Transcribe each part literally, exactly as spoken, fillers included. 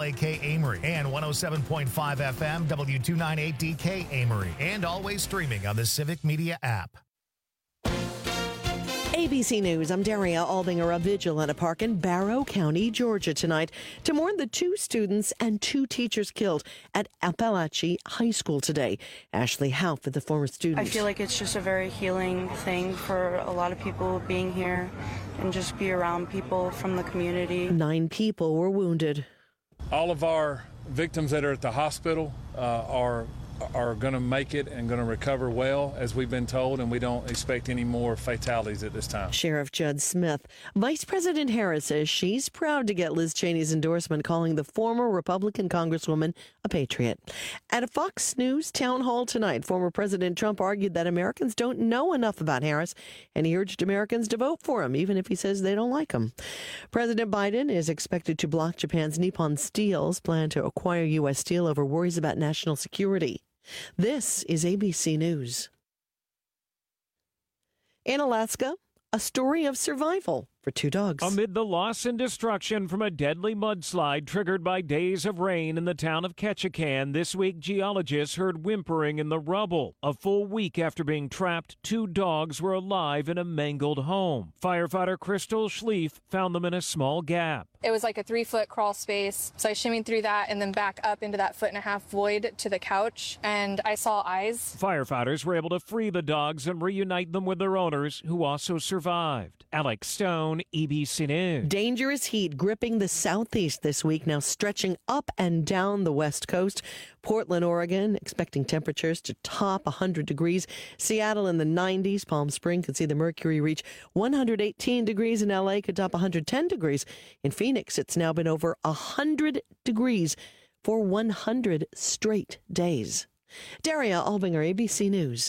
A K Amory and one oh seven point five F M W two ninety-eight D K Amory, and always streaming on the Civic Media app. A B C News, I'm Daria Albinger. A vigil at a park in Barrow County, Georgia tonight to mourn the two students and two teachers killed at Appalachia High School today. Ashley Haupt, the former student. I feel like it's just a very healing thing for a lot of people being here and just be around people from the community. Nine people were wounded. All of our victims that are at the hospital uh, are are going to make it and going to recover well, as we've been told, and we don't expect any more fatalities at this time. Sheriff Judd Smith. Vice President Harris says she's proud to get Liz Cheney's endorsement, calling the former Republican Congresswoman a patriot. At a Fox News town hall tonight, former President Trump argued that Americans don't know enough about Harris, and he urged Americans to vote for him, even if he says they don't like him. President Biden is expected to block Japan's Nippon Steel's plan to acquire U S steel over worries about national security. This is A B C News. In Alaska, a story of survival for two dogs. Amid the loss and destruction from a deadly mudslide triggered by days of rain in the town of Ketchikan, this week geologists heard whimpering in the rubble. A full week after being trapped, two dogs were alive in a mangled home. Firefighter Crystal Schlief found them in a small gap. It was like a three-foot crawl space, so I shimmied through that and then back up into that foot and a half void to the couch, and I saw eyes. Firefighters were able to free the dogs and reunite them with their owners, who also survived. Alex Stone, A B C News. Dangerous heat gripping the southeast this week, now stretching up and down the west coast. Portland, Oregon, expecting temperatures to top one hundred degrees. Seattle in the nineties. Palm Springs could see the mercury reach one hundred eighteen degrees. In L A could top one hundred ten degrees. In Phoenix, it's now been over one hundred degrees for one hundred straight days. Daria Albinger, A B C News.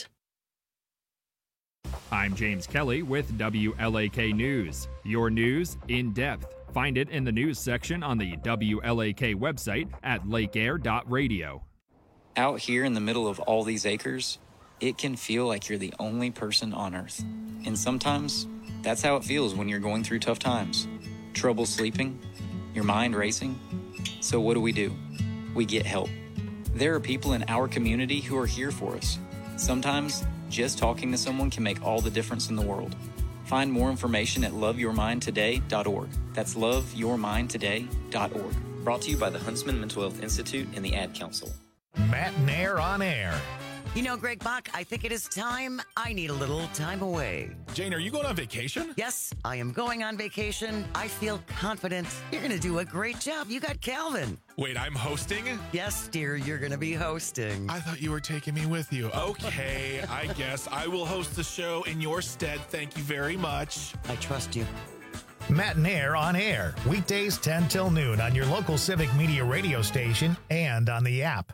I'm James Kelly with W L A K News. Your news in depth. Find it in the news section on the W L A K website at lake air dot radio. Out here in the middle of all these acres, it can feel like you're the only person on Earth. And sometimes, that's how it feels when you're going through tough times. Trouble sleeping, your mind racing. So what do we do? We get help. There are people in our community who are here for us. Sometimes, just talking to someone can make all the difference in the world. Find more information at love your mind today dot org. That's love your mind today dot org. Brought to you by the Huntsman Mental Health Institute and the Ad Council. Matt Nair on air. You know, Greg Bach, I think it is time. I need a little time away. Jane, are you going on vacation? Yes, I am going on vacation. I feel confident. You're going to do a great job. You got Calvin. Wait, I'm hosting? Yes, dear, you're going to be hosting. I thought you were taking me with you. Okay, I guess I will host the show in your stead. Thank you very much. I trust you. Matt Nair on air. Weekdays ten till noon on your local Civic Media radio station and on the app.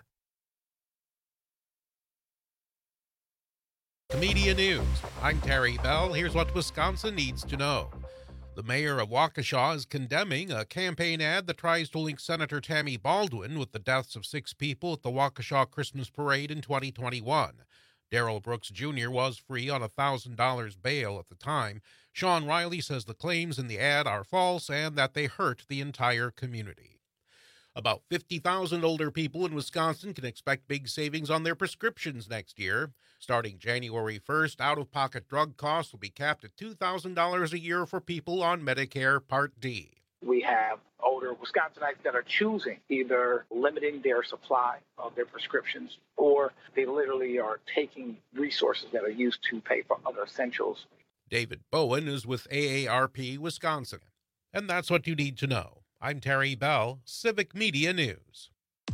Media News. I'm Terry Bell. Here's what Wisconsin needs to know. The mayor of Waukesha is condemning a campaign ad that tries to link Senator Tammy Baldwin with the deaths of six people at the Waukesha Christmas Parade in twenty twenty-one. Darrell Brooks Junior was free on one thousand dollars bail at the time. Sean Riley says the claims in the ad are false and that they hurt the entire community. About fifty thousand older people in Wisconsin can expect big savings on their prescriptions next year. Starting January first, out-of-pocket drug costs will be capped at two thousand dollars a year for people on Medicare Part D. We have older Wisconsinites that are choosing either limiting their supply of their prescriptions, or they literally are taking resources that are used to pay for other essentials. David Bowen is with A A R P Wisconsin. And that's what you need to know. I'm Terry Bell, Civic Media News.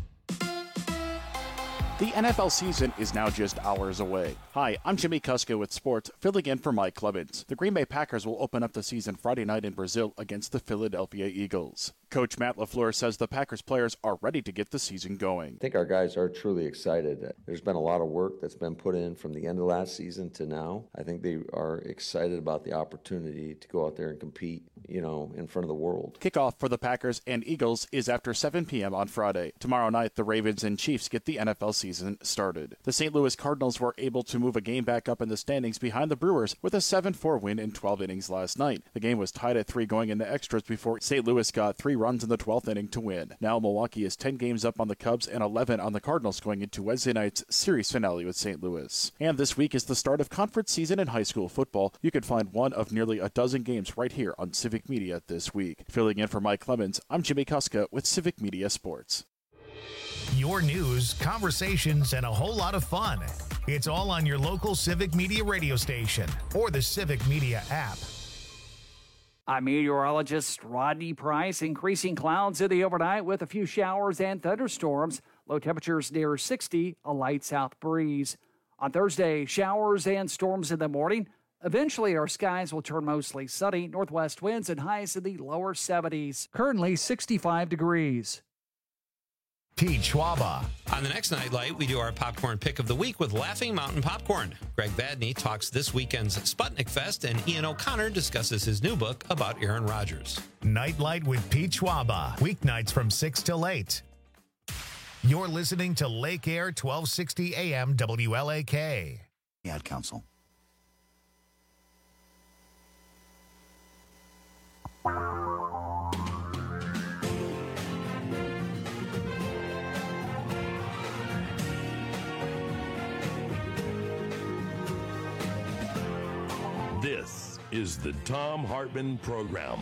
The N F L season is now just hours away. Hi, I'm Jimmy Kuska with sports, filling in for Mike Clemens. The Green Bay Packers will open up the season Friday night in Brazil against the Philadelphia Eagles. Coach Matt LaFleur says the Packers players are ready to get the season going. I think our guys are truly excited. There's been a lot of work that's been put in from the end of last season to now. I think they are excited about the opportunity to go out there and compete, you know, in front of the world. Kickoff for the Packers and Eagles is after seven p.m. on Friday. Tomorrow night, the Ravens and Chiefs get the N F L season started. The Saint Louis Cardinals were able to move a game back up in the standings behind the Brewers with a seven four win in twelve innings last night. The game was tied at three going into extras before Saint Louis got three runs in the twelfth inning to win. Now Milwaukee is ten games up on the Cubs and eleven on the Cardinals going into Wednesday night's series finale with Saint Louis. And this week is the start of conference season in high school football. You can find one of nearly a dozen games right here on Civic Media this week. Filling in for Mike Clemens, I'm Jimmy Kuska with Civic Media Sports. Your news, conversations, and a whole lot of fun. It's all on your local Civic Media radio station or the Civic Media app. I'm meteorologist Rodney Price. Increasing clouds in the overnight with a few showers and thunderstorms. Low temperatures near sixty, a light south breeze. On Thursday, showers and storms in the morning. Eventually, our skies will turn mostly sunny. Northwest winds and highs in the lower seventies. Currently sixty-five degrees. Pete Schwaba. On the next Nightlight, we do our popcorn pick of the week with Laughing Mountain Popcorn. Greg Badney talks this weekend's Sputnik Fest, and Ian O'Connor discusses his new book about Aaron Rodgers. Nightlight with Pete Schwaba. Weeknights from six till eight. You're listening to Lake Air twelve sixty A M W L A K. Ad Council. This is the Thom Hartmann Program.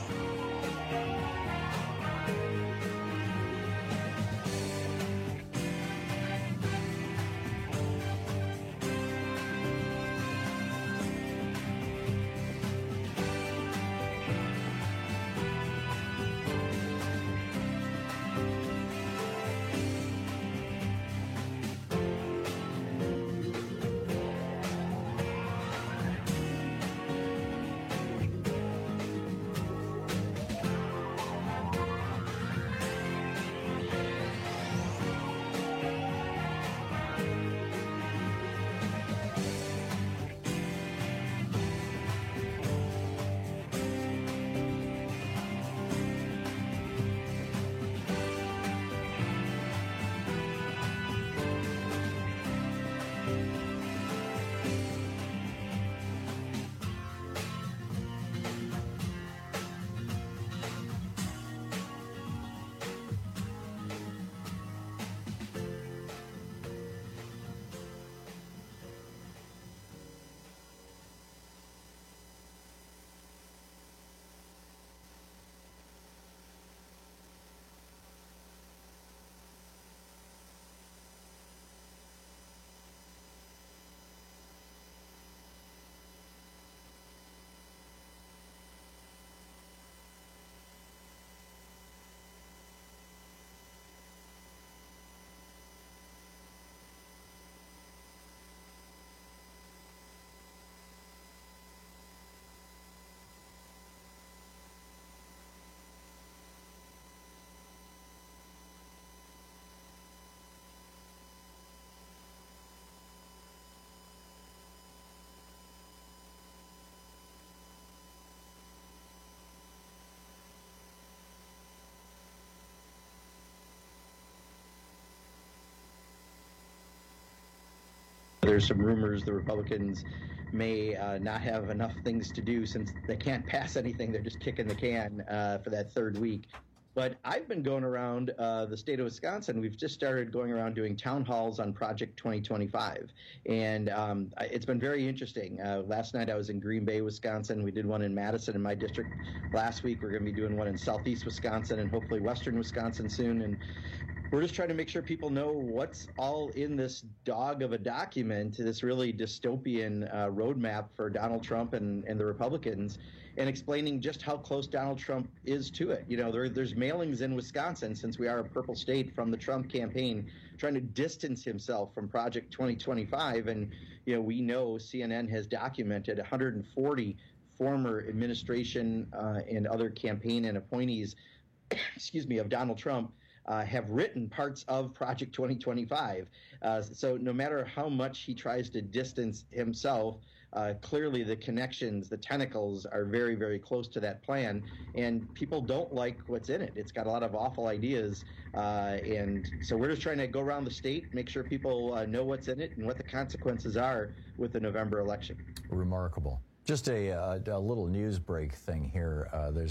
There's some rumors the Republicans may uh, not have enough things to do since they can't pass anything. They're just kicking the can uh, for that third week. But I've been going around uh, the state of Wisconsin. We've just started going around doing town halls on Project twenty twenty-five. And um, it's been very interesting. Uh, last night I was in Green Bay, Wisconsin. We did one in Madison in my district. Last week we're going to be doing one in southeast Wisconsin and hopefully western Wisconsin soon. And we're just trying to make sure people know what's all in this dog of a document, this really dystopian uh, roadmap for Donald Trump and, and the Republicans, and explaining just how close Donald Trump is to it. You know, there, there's mailings in Wisconsin, since we are a purple state, from the Trump campaign trying to distance himself from Project twenty twenty-five. And, you know, we know C N N has documented one hundred forty former administration uh, and other campaign and appointees, excuse me, of Donald Trump, Uh, have written parts of Project twenty twenty-five. Uh, so no matter how much he tries to distance himself, uh, clearly the connections, the tentacles are very, very close to that plan. And people don't like what's in it. It's got a lot of awful ideas. Uh, and so we're just trying to go around the state, make sure people uh, know what's in it and what the consequences are with the November election. Remarkable. Just a, a, a little news break thing here. Uh, there's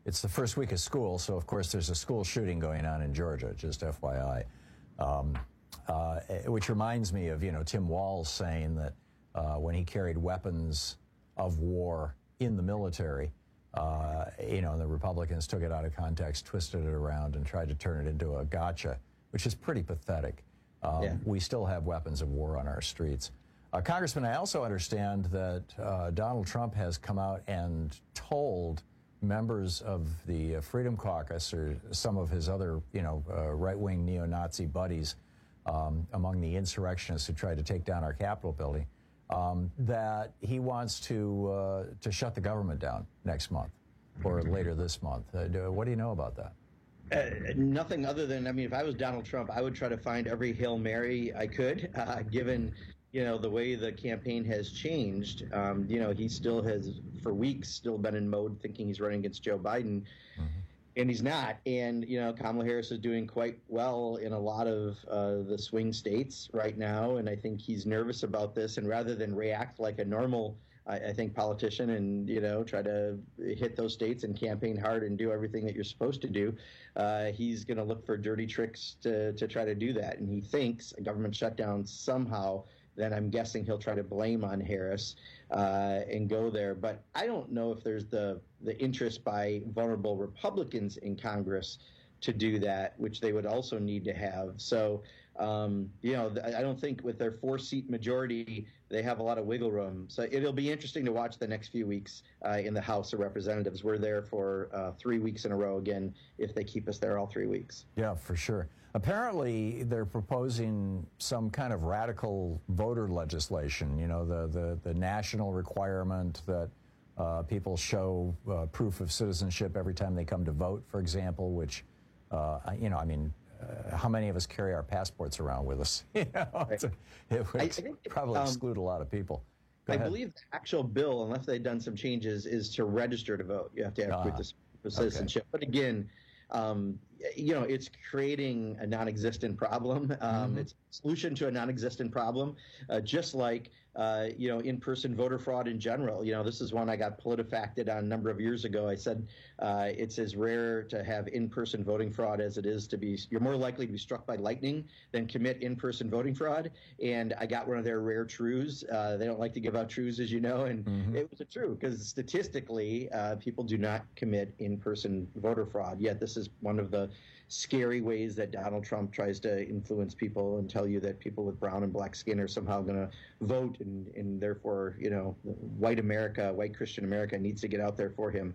it's the first week of school, so of course there's a school shooting going on in Georgia, just F Y I. Um, uh, which reminds me of, you know, Tim Walz saying that uh, when he carried weapons of war in the military, uh, you know, the Republicans took it out of context, twisted it around, and tried to turn it into a gotcha, which is pretty pathetic. Um, yeah. We still have weapons of war on our streets. Uh, Congressman, I also understand that uh, Donald Trump has come out and told members of the Freedom Caucus or some of his other, you know, uh, right-wing neo-Nazi buddies um, among the insurrectionists who tried to take down our Capitol building, um, that he wants to uh, to shut the government down next month or later this month. Uh, do, what do you know about that? Uh, nothing other than, I mean, if I was Donald Trump, I would try to find every Hail Mary I could, uh, given, you know, the way the campaign has changed. Um, you know, he still has, for weeks, still been in mode thinking he's running against Joe Biden, mm-hmm. and he's not. And, you know, Kamala Harris is doing quite well in a lot of uh, the swing states right now, and I think he's nervous about this. And rather than react like a normal, I, I think, politician and, you know, try to hit those states and campaign hard and do everything that you're supposed to do, uh, he's going to look for dirty tricks to, to try to do that. And he thinks a government shutdown somehow, then I'm guessing he'll try to blame on Harris uh, and go there. But I don't know if there's the, the interest by vulnerable Republicans in Congress to do that, which they would also need to have. So, um, you know, I don't think with their four-seat majority, they have a lot of wiggle room. So it'll be interesting to watch the next few weeks uh, in the House of Representatives. We're there for uh, three weeks in a row again, if they keep us there all three weeks. Yeah, for sure. Apparently, they're proposing some kind of radical voter legislation, you know, the, the, the national requirement that uh, people show uh, proof of citizenship every time they come to vote, for example, which, uh, you know, I mean, uh, how many of us carry our passports around with us? You know, it's a, it would I think, probably um, exclude a lot of people. Go I ahead. believe the actual bill, unless they've done some changes, is to register to vote. You have to have uh, proof of citizenship. Okay. But again, Um, you know, it's creating a non-existent problem. Um, mm-hmm. It's a solution to a non-existent problem, uh, just like, uh, you know, in-person voter fraud in general. You know, this is one I got PolitiFacted on a number of years ago. I said uh, it's as rare to have in-person voting fraud as it is to be, you're more likely to be struck by lightning than commit in-person voting fraud. And I got one of their rare truths. Uh, they don't like to give out truths, as you know, and mm-hmm. it was a true because statistically, uh, people do not commit in-person voter fraud. Yet this is one of the scary ways that Donald Trump tries to influence people and tell you that people with brown and black skin are somehow going to vote, and, and therefore, you know, white America, white Christian America needs to get out there for him.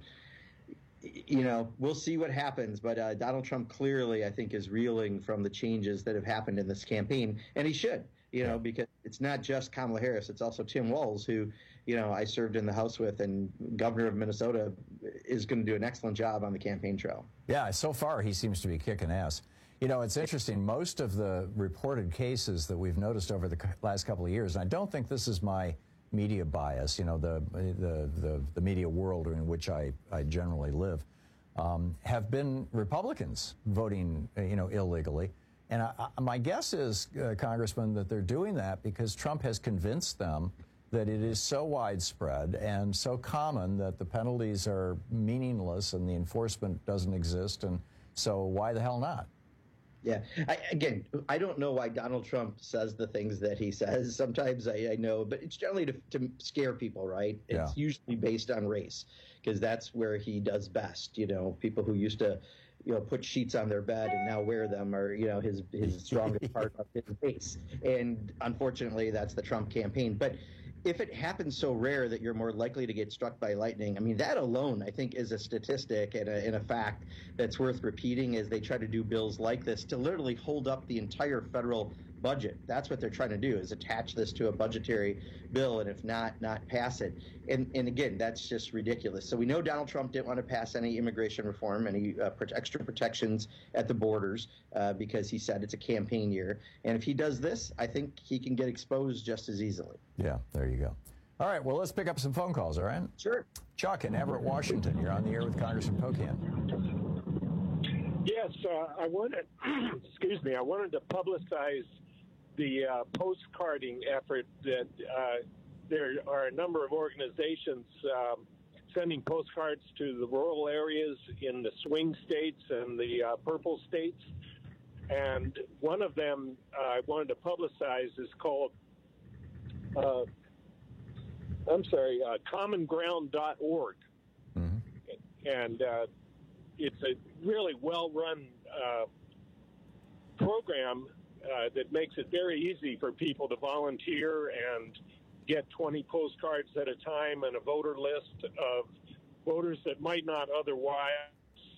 You know, we'll see what happens, but uh, Donald Trump clearly, I think, is reeling from the changes that have happened in this campaign, and he should, you know, because it's not just Kamala Harris, it's also Tim Walz, who, you know, I served in the House with, and governor of Minnesota is going to do an excellent job on the campaign trail. Yeah, so far he seems to be kicking ass. You know, it's interesting. Most of the reported cases that we've noticed over the last couple of years, and I don't think this is my media bias, you know, the the the, the media world in which I, I generally live, um, have been Republicans voting, you know, illegally. And I, I, my guess is, uh, Congressman, that they're doing that because Trump has convinced them that it is so widespread and so common that the penalties are meaningless and the enforcement doesn't exist. And so why the hell not? Yeah. I, again, I don't know why Donald Trump says the things that he says. Sometimes I, I know, but it's generally to, to scare people, right? It's yeah. usually based on race because that's where he does best. You know, people who used to, you know, put sheets on their bed and now wear them are, you know, his, his strongest part of his base. And unfortunately, that's the Trump campaign. But if it happens so rare that you're more likely to get struck by lightning, I mean, that alone, I think, is a statistic and a, and a fact that's worth repeating as they try to do bills like this to literally hold up the entire federal budget. That's what they're trying to do, is attach this to a budgetary bill, and if not, not pass it. And, and again, that's just ridiculous. So we know Donald Trump didn't want to pass any immigration reform, any uh, extra protections at the borders, uh, because he said it's a campaign year. And if he does this, I think he can get exposed just as easily. Yeah, there you go. All right, well, let's pick up some phone calls, all right? Sure. Chuck in Everett, Washington, you're on the air with Congressman Pocan. Yes, uh, I wanted, excuse me, I wanted to publicize the uh, postcarding effort that uh, there are a number of organizations um, sending postcards to the rural areas in the swing states and the uh, purple states. And one of them uh, I wanted to publicize is called, uh, I'm sorry, uh, common ground dot org. Mm-hmm. And uh, it's a really well-run uh, program uh, that makes it very easy for people to volunteer and get twenty postcards at a time and a voter list of voters that might not otherwise.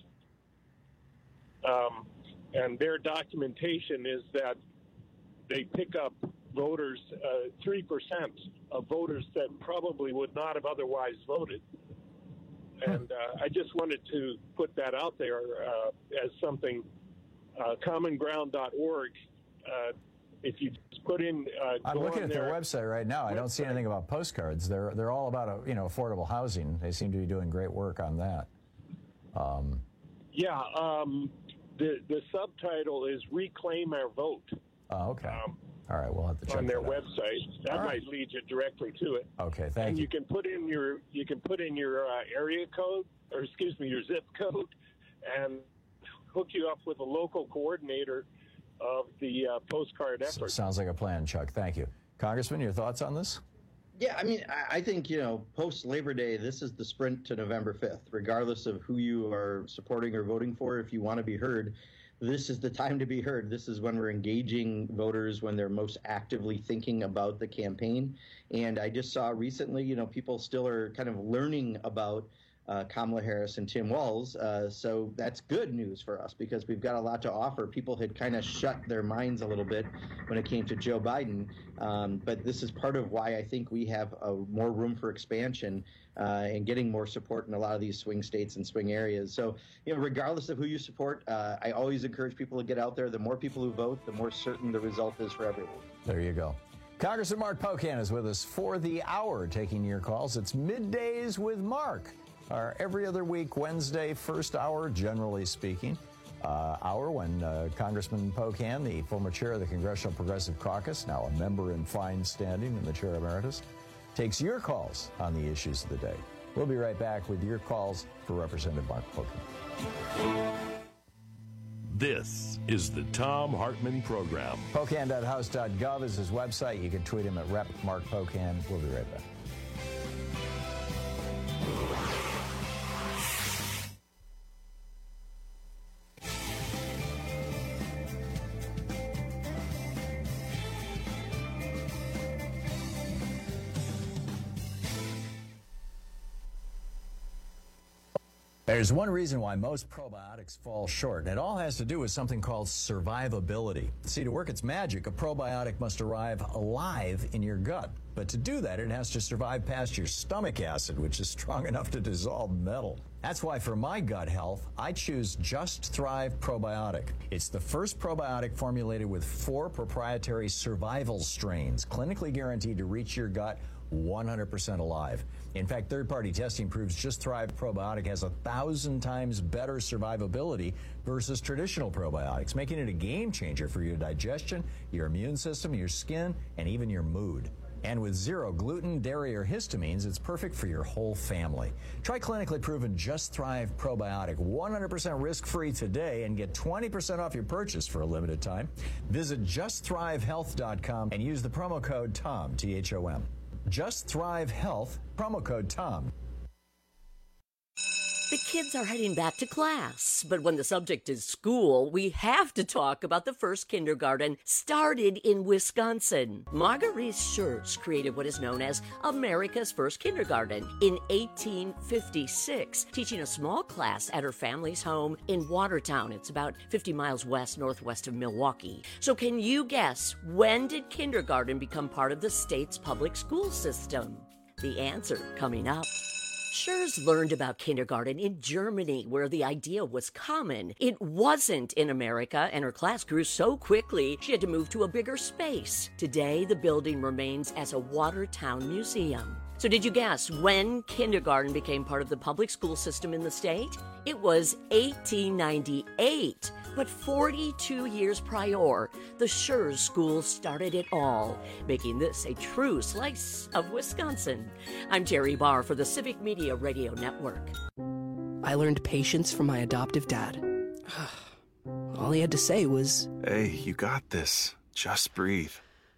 Um, and their documentation is that they pick up voters, uh, three percent of voters that probably would not have otherwise voted. And uh, I just wanted to put that out there uh, as something, uh, common ground dot org. Uh, if you just put in, uh, I'm looking at their, their website right now. I don't see anything about postcards. They're they're all about a, you know affordable housing. They seem to be doing great work on that. Um, yeah, um, the the subtitle is "Reclaim Our Vote." Oh, okay. Um, all right, we'll have to check on their that out. website. That All might right. lead you directly to it. Okay, thank and you. you can put in your you can put in your uh, area code, or excuse me, your zip code, and hook you up with a local coordinator of the uh, postcard effort. So, sounds like a plan, Chuck. Thank you. Congressman, your thoughts on this? Yeah, I mean, I, I think, you know, post Labor Day, this is the sprint to November fifth. Regardless of who you are supporting or voting for, if you want to be heard, this is the time to be heard. This is when we're engaging voters, when they're most actively thinking about the campaign. And I just saw recently, you know, people still are kind of learning about Uh, Kamala Harris and Tim Walz. Uh, so that's good news for us because we've got a lot to offer. People had kind of shut their minds a little bit when it came to Joe Biden. Um, but this is part of why I think we have uh, more room for expansion uh, and getting more support in a lot of these swing states and swing areas. So, you know, regardless of who you support, uh, I always encourage people to get out there. The more people who vote, the more certain the result is for everyone. There you go. Congressman Mark Pocan is with us for the hour, taking your calls. It's Middays with Mark. Our every other week, Wednesday, first hour, generally speaking, uh, hour when uh, Congressman Pocan, the former chair of the Congressional Progressive Caucus, now a member in fine standing and the chair emeritus, takes your calls on the issues of the day. We'll be right back with your calls for Representative Mark Pocan. This is the Thom Hartmann Program. Pocan dot house dot gov is his website. You can tweet him at Rep Mark Pocan. We'll be right back. There's one reason why most probiotics fall short, and it all has to do with something called survivability. See, to work its magic, a probiotic must arrive alive in your gut. But to do that, it has to survive past your stomach acid, which is strong enough to dissolve metal. That's why for my gut health, I choose Just Thrive Probiotic. It's the first probiotic formulated with four proprietary survival strains, clinically guaranteed to reach your gut one hundred percent alive. In fact, third-party testing proves Just Thrive Probiotic has a thousand times better survivability versus traditional probiotics, making it a game changer for your digestion, your immune system, your skin, and even your mood. And with zero gluten, dairy, or histamines, it's perfect for your whole family. Try clinically proven Just Thrive Probiotic one hundred percent risk-free today and get twenty percent off your purchase for a limited time. Visit just thrive health dot com and use the promo code THOM, T H O M. Just Thrive Health, promo code THOM. The kids are heading back to class, but when the subject is school, we have to talk about the first kindergarten started in Wisconsin. Marguerite Schurz created what is known as America's first kindergarten in eighteen fifty-six, teaching a small class at her family's home in Watertown. It's about fifty miles west northwest of Milwaukee. So can you guess, when did kindergarten become part of the state's public school system? The answer coming up. Schurz learned about kindergarten in Germany, where the idea was common. It wasn't in America, and her class grew so quickly she had to move to a bigger space. Today, the building remains as a Watertown museum. So did you guess when kindergarten became part of the public school system in the state? It was eighteen ninety-eight. But forty-two years prior, the Schurz School started it all, making this a true slice of Wisconsin. I'm Terry Barr for the Civic Media Radio Network. I learned patience from my adoptive dad. All he had to say was, "Hey, you got this. Just breathe."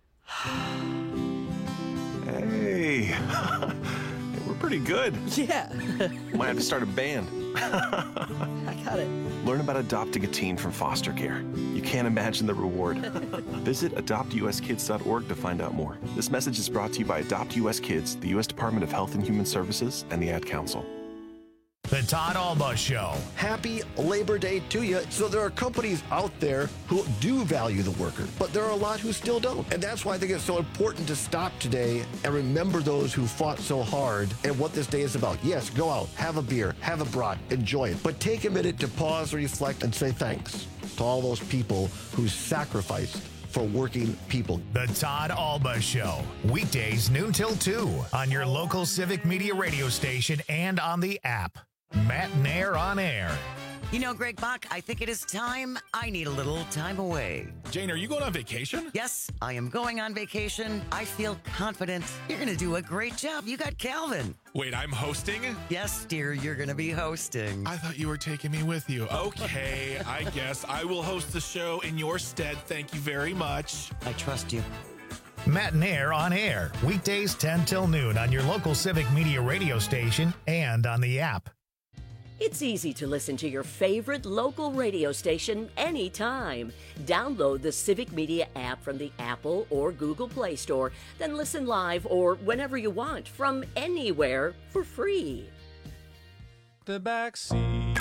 Hey, we're pretty good. Yeah. Might have to start a band. I got it. Learn about adopting a teen from foster care. You can't imagine the reward. Visit adopt u s kids dot org to find out more. This message is brought to you by Adopt U S Kids, the U S Department of Health and Human Services, and the Ad Council. The Todd Alba Show. Happy Labor Day to you. So there are companies out there who do value the worker, but there are a lot who still don't. And that's why I think it's so important to stop today and remember those who fought so hard and what this day is about. Yes, go out, have a beer, have a brat, enjoy it. But take a minute to pause, reflect, and say thanks to all those people who sacrificed for working people. The Todd Alba Show. Weekdays noon till two on your local Civic Media radio station and on the app. Matt Nair on air. You know, Greg Bach, I think it is time. I need a little time away. Jane, are you going on vacation? Yes, I am going on vacation. I feel confident. You're going to do a great job. You got Calvin. Wait, I'm hosting? Yes, dear, you're going to be hosting. I thought you were taking me with you. Okay, I guess I will host the show in your stead. Thank you very much. I trust you. Matt Nair on air. Weekdays ten till noon on your local Civic Media radio station and on the app. It's easy to listen to your favorite local radio station anytime. Download the Civic Media app from the Apple or Google Play Store, then listen live or whenever you want from anywhere for free. The back seat.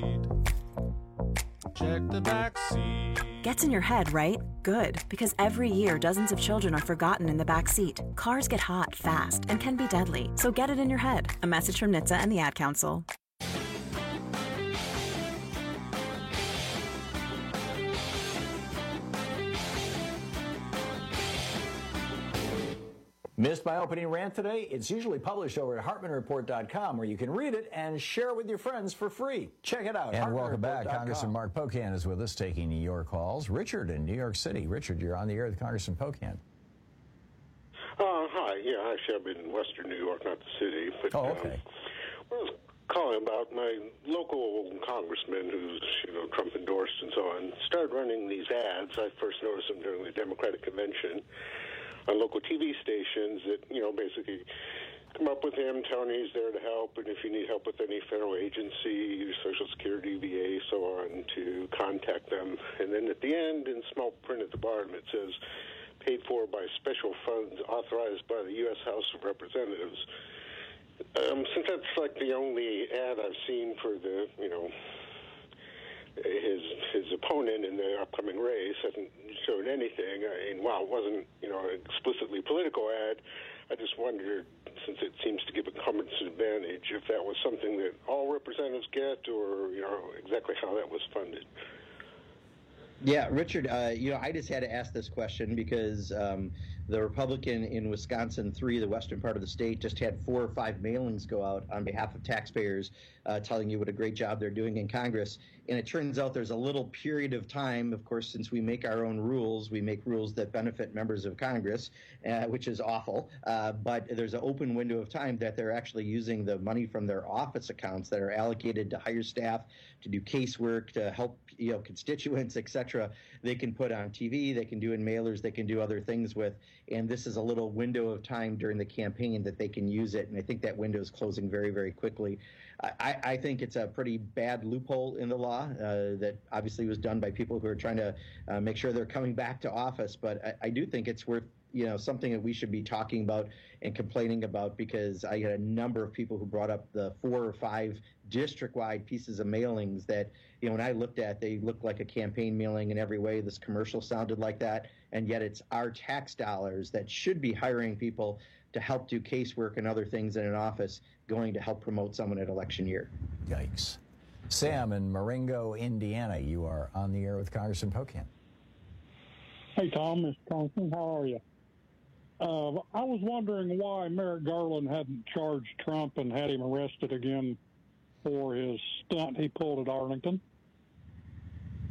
Check the back seat. Gets in your head, right? Good, because every year dozens of children are forgotten in the back seat. Cars get hot fast and can be deadly, so get it in your head. A message from N H T S A and the Ad Council. Missed my opening rant today? It's usually published over at Hartman Report dot com, where you can read it and share it with your friends for free. Check it out. And welcome back. Congressman Mark Pocan is with us, taking your calls. Richard in New York City. Richard, you're on the air with Congressman Pocan. Uh, hi. Yeah, actually, I've been in Western New York, not the city. But, oh, okay. Um, I was calling about my local congressman who's, you know, Trump endorsed and so on, started running these ads. I first noticed them during the Democratic convention on local T V stations that, you know, basically come up with him, telling he's there to help, and if you need help with any federal agency, Social Security, V A, so on, to contact them. And then at the end, in small print at the bottom, it says, paid for by special funds authorized by the U S House of Representatives. Um, since that's like the only ad I've seen for the, you know, his his opponent in the upcoming race hasn't shown anything. I mean, while it wasn't, you know, an explicitly political ad, I just wondered, since it seems to give a Cummins advantage, if that was something that all representatives get, or, you know, exactly how that was funded. Yeah, Richard, uh, you know, I just had to ask this question because um, the Republican in Wisconsin three, the western part of the state, just had four or five mailings go out on behalf of taxpayers uh, telling you what a great job they're doing in Congress. And it turns out there's a little period of time, of course, since we make our own rules, we make rules that benefit members of Congress, uh, which is awful. Uh, but there's an open window of time that they're actually using the money from their office accounts that are allocated to hire staff, to do casework, to help, you know, constituents, et cetera. They can put on T V, they can do in mailers, they can do other things with. And this is a little window of time during the campaign that they can use it. And I think that window is closing very, very quickly. I, I think it's a pretty bad loophole in the law uh, that obviously was done by people who are trying to uh, make sure they're coming back to office. But I, I do think it's worth, you know, something that we should be talking about and complaining about, because I had a number of people who brought up the four or five district-wide pieces of mailings that, you know, when I looked at, they looked like a campaign mailing in every way. This commercial sounded like that, and yet it's our tax dollars that should be hiring people to help do casework and other things in an office going to help promote someone at election year. Yikes. Sam in Marengo, Indiana, you are on the air with Congressman Pocan. Hey, Tom, Mister Congressman, how are you? Uh, I was wondering why Merrick Garland hadn't charged Trump and had him arrested again for his stunt he pulled at Arlington.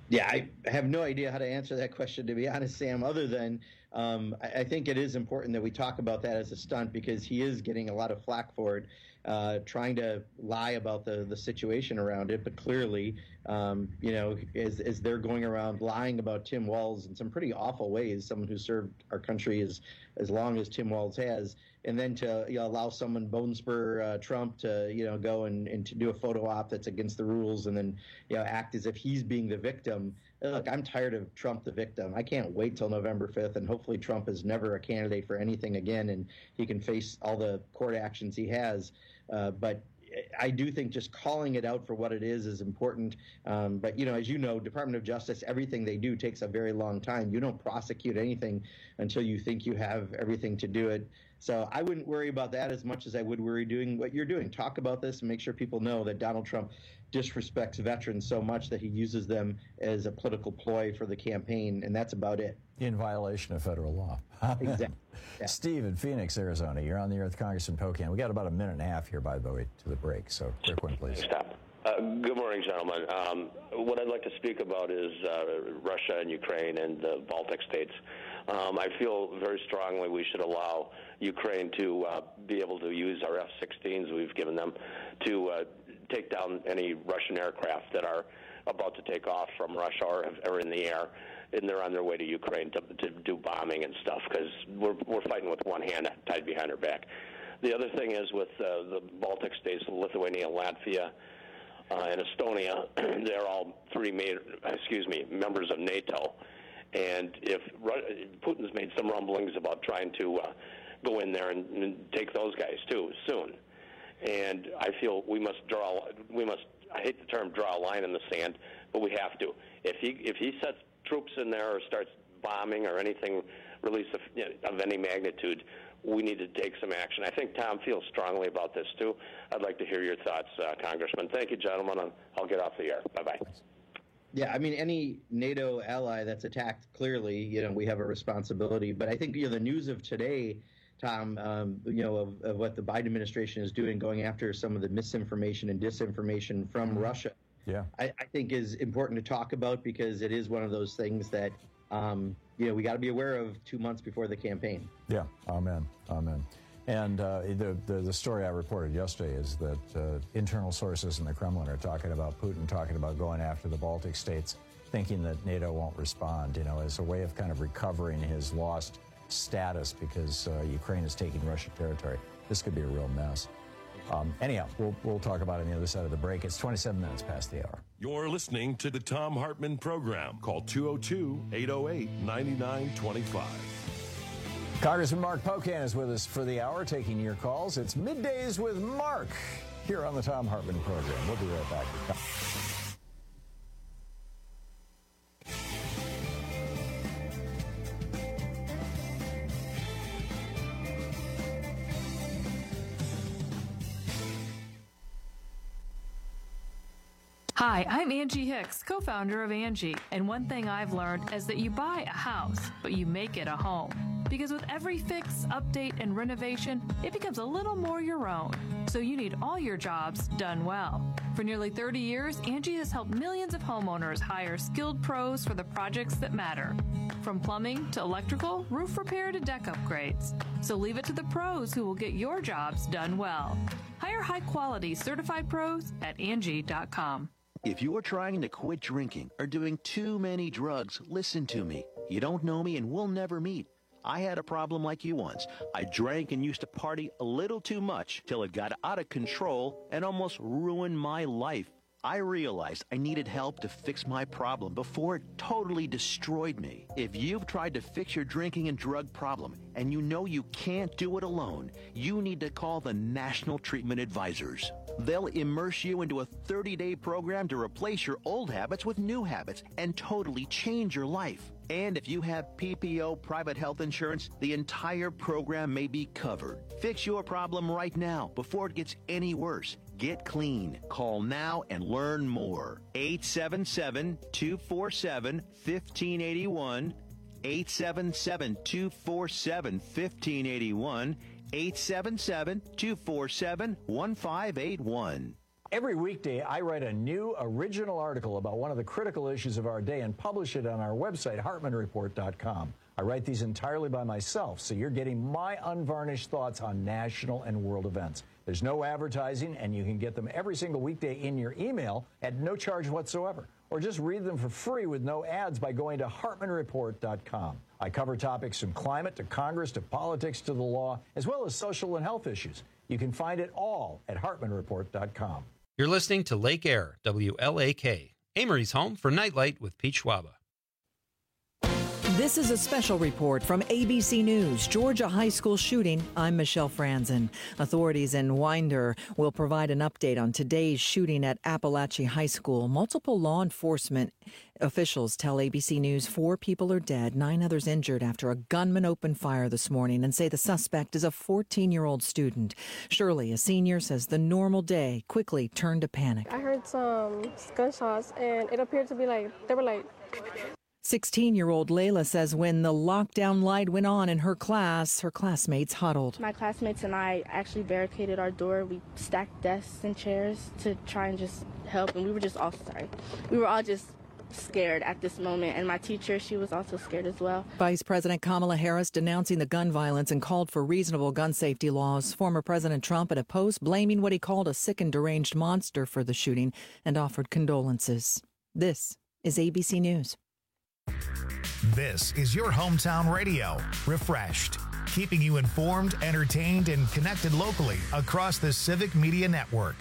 Yeah, I have no idea how to answer that question, to be honest, Sam, other than um, I, I think it is important that we talk about that as a stunt because he is getting a lot of flack for it, uh, trying to lie about the, the situation around it. But clearly, um, you know, as, as they're going around lying about Tim Walz in some pretty awful ways, someone who served our country as, as long as Tim Walz has, and then to you know, allow someone, Bone Spur uh, Trump, to you know go and, and to do a photo op that's against the rules, and then you know act as if he's being the victim. Look, I'm tired of Trump the victim. I can't wait till November fifth, and hopefully Trump is never a candidate for anything again, and he can face all the court actions he has. Uh, but I do think just calling it out for what it is is important. Um, but, you know, as you know, Department of Justice, everything they do takes a very long time. You don't prosecute anything until you think you have everything to do it. So I wouldn't worry about that as much as I would worry doing what you're doing. Talk about this and make sure people know that Donald Trump disrespects veterans so much that he uses them as a political ploy for the campaign, and that's about it. In violation of federal law. Exactly. Yeah. Steve in Phoenix, Arizona. You're on the air with Congressman Pocan. We got about a minute and a half here, by the way, to the break. So quick one, please. Stop. Uh, good morning, gentlemen. Um, what I'd like to speak about is uh, Russia and Ukraine and the Baltic states. Um, I feel very strongly we should allow Ukraine to uh, be able to use our F sixteens we've given them to uh, take down any Russian aircraft that are about to take off from Russia or are in the air, and they're on their way to Ukraine to, to do bombing and stuff, because we're, we're fighting with one hand tied behind our back. The other thing is with uh, the Baltic states, Lithuania, Latvia, uh, and Estonia, they're all three made, excuse me, members of NATO. And if Putin's made some rumblings about trying to uh, go in there and, and take those guys too soon, and I feel we must draw, we must, I hate the term draw a line in the sand, but we have to. If he if he sets troops in there or starts bombing or anything, release of, you know, of any magnitude, we need to take some action. I think Tom feels strongly about this too. I'd like to hear your thoughts, uh, Congressman. Thank you, gentlemen. I'll, I'll get off the air. Bye-bye. Yeah, I mean, any NATO ally that's attacked, clearly, you know, we have a responsibility. But I think, you know, the news of today, Tom, um, you know, of, of what the Biden administration is doing, going after some of the misinformation and disinformation from mm-hmm. Russia, yeah, I, I think is important to talk about, because it is one of those things that, um, you know, we got to be aware of two months before the campaign. Yeah, amen, amen. And uh, the, the the story I reported yesterday is that uh, internal sources in the Kremlin are talking about Putin talking about going after the Baltic states, thinking that NATO won't respond, you know, as a way of kind of recovering his lost status because uh, Ukraine is taking Russian territory. This could be a real mess. Um, anyhow, we'll, we'll talk about it on the other side of the break. It's twenty-seven minutes past the hour. You're listening to the Tom Hartman Program. Call two oh two, eight oh eight, nine nine two five. Congressman Mark Pocan is with us for the hour, taking your calls. It's Middays with Mark here on the Tom Hartman Program. We'll be right back. Hi, I'm Angie Hicks, co-founder of Angie, and one thing I've learned is that you buy a house, but you make it a home. Because with every fix, update, and renovation, it becomes a little more your own. So you need all your jobs done well. For nearly thirty years, Angie has helped millions of homeowners hire skilled pros for the projects that matter. From plumbing to electrical, roof repair to deck upgrades. So leave it to the pros who will get your jobs done well. Hire high-quality certified pros at Angie dot com. If you are trying to quit drinking or doing too many drugs, listen to me. You don't know me and we'll never meet. I had a problem like you once. I drank and used to party a little too much till it got out of control and almost ruined my life. I realized I needed help to fix my problem before it totally destroyed me. If you've tried to fix your drinking and drug problem and you know you can't do it alone, you need to call the National Treatment Advisors. They'll immerse you into a thirty-day program to replace your old habits with new habits and totally change your life. And if you have P P O private health insurance, the entire program may be covered. Fix your problem right now before it gets any worse. Get clean. Call now and learn more. eight seven seven, two four seven, one five eight one. eight seven seven, two four seven, one five eight one. eight seven seven, two four seven, one five eight one. Every weekday, I write a new original article about one of the critical issues of our day and publish it on our website, Hartman Report dot com. I write these entirely by myself, so you're getting my unvarnished thoughts on national and world events. There's no advertising, and you can get them every single weekday in your email at no charge whatsoever. Or just read them for free with no ads by going to Hartman Report dot com. I cover topics from climate to Congress to politics to the law, as well as social and health issues. You can find it all at Hartman Report dot com. You're listening to Lake Air, W L A K, Amory's home for Nightlight with Pete Schwaba. This is a special report from A B C News, Georgia high school shooting. I'm Michelle Franzen. Authorities in Winder will provide an update on today's shooting at Appalachia High School. Multiple law enforcement officials tell A B C News four people are dead, nine others injured after a gunman opened fire this morning, and say the suspect is a fourteen-year-old student. Shirley, a senior, says the normal day quickly turned to panic. I heard some gunshots, and it appeared to be like, they were like... sixteen-year-old Layla says when the lockdown light went on in her class, her classmates huddled. My classmates and I actually barricaded our door. We stacked desks and chairs to try and just help, and we were just all sorry. We were all just scared at this moment, and my teacher, she was also scared as well. Vice President Kamala Harris denouncing the gun violence and called for reasonable gun safety laws. Former President Trump at a post blaming what he called a sick and deranged monster for the shooting and offered condolences. This is A B C News. This is your hometown radio, Refreshed, keeping you informed, entertained, and connected locally across the Civic Media Network.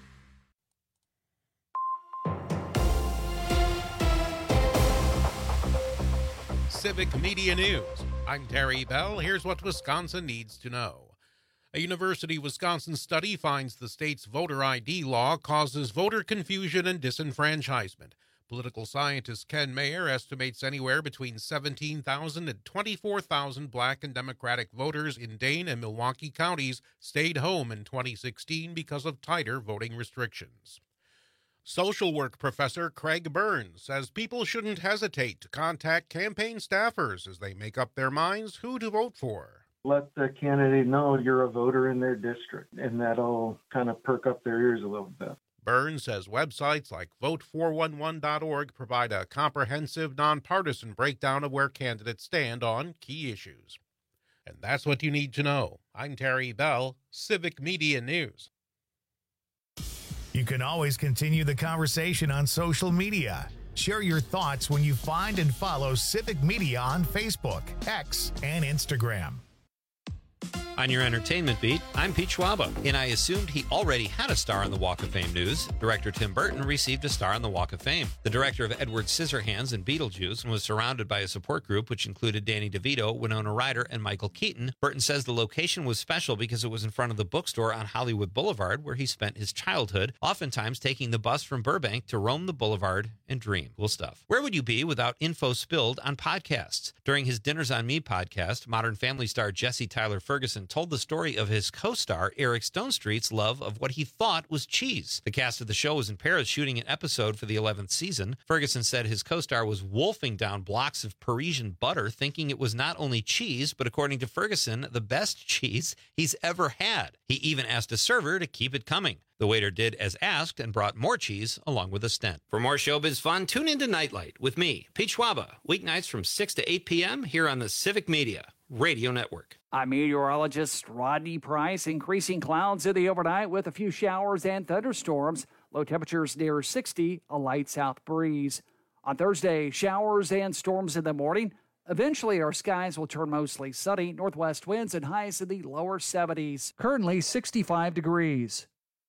Civic Media News. I'm Terry Bell. Here's what Wisconsin needs to know. A University of Wisconsin study finds the state's voter I D law causes voter confusion and disenfranchisement. Political scientist Ken Mayer estimates anywhere between seventeen thousand and twenty-four thousand black and Democratic voters in Dane and Milwaukee counties stayed home in twenty sixteen because of tighter voting restrictions. Social work professor Craig Burns says people shouldn't hesitate to contact campaign staffers as they make up their minds who to vote for. Let the candidate know you're a voter in their district, and that'll kind of perk up their ears a little bit. Burns says websites like vote four one one dot org provide a comprehensive, nonpartisan breakdown of where candidates stand on key issues. And that's what you need to know. I'm Terry Bell, Civic Media News. You can always continue the conversation on social media. Share your thoughts when you find and follow Civic Media on Facebook, X, and Instagram. On your entertainment beat, I'm Pete Schwaba, and I assumed he already had a star on the Walk of Fame news. Director Tim Burton received a star on the Walk of Fame. The director of Edward Scissorhands and Beetlejuice was surrounded by a support group which included Danny DeVito, Winona Ryder, and Michael Keaton. Burton says the location was special because it was in front of the bookstore on Hollywood Boulevard where he spent his childhood, oftentimes taking the bus from Burbank to roam the boulevard and dream. Cool stuff. Where would you be without info spilled on podcasts? During his Dinners on Me podcast, Modern Family star Jesse Tyler Ferguson told the story of his co-star Eric Stonestreet's love of what he thought was cheese. The cast of the show was in Paris shooting an episode for the eleventh season. Ferguson said his co-star was wolfing down blocks of Parisian butter, thinking it was not only cheese, but according to Ferguson, the best cheese he's ever had. He even asked a server to keep it coming. The waiter did as asked and brought more cheese along with a stent. For more showbiz fun, tune into Nightlight with me, Pete Schwaba, weeknights from six to eight p.m. here on the Civic Media Radio Network. I'm meteorologist Rodney Price. Increasing clouds in the overnight with a few showers and thunderstorms. Low temperatures near sixty, a light south breeze. On Thursday, showers and storms in the morning. Eventually, our skies will turn mostly sunny. Northwest winds and highs in the lower seventies. Currently sixty-five degrees.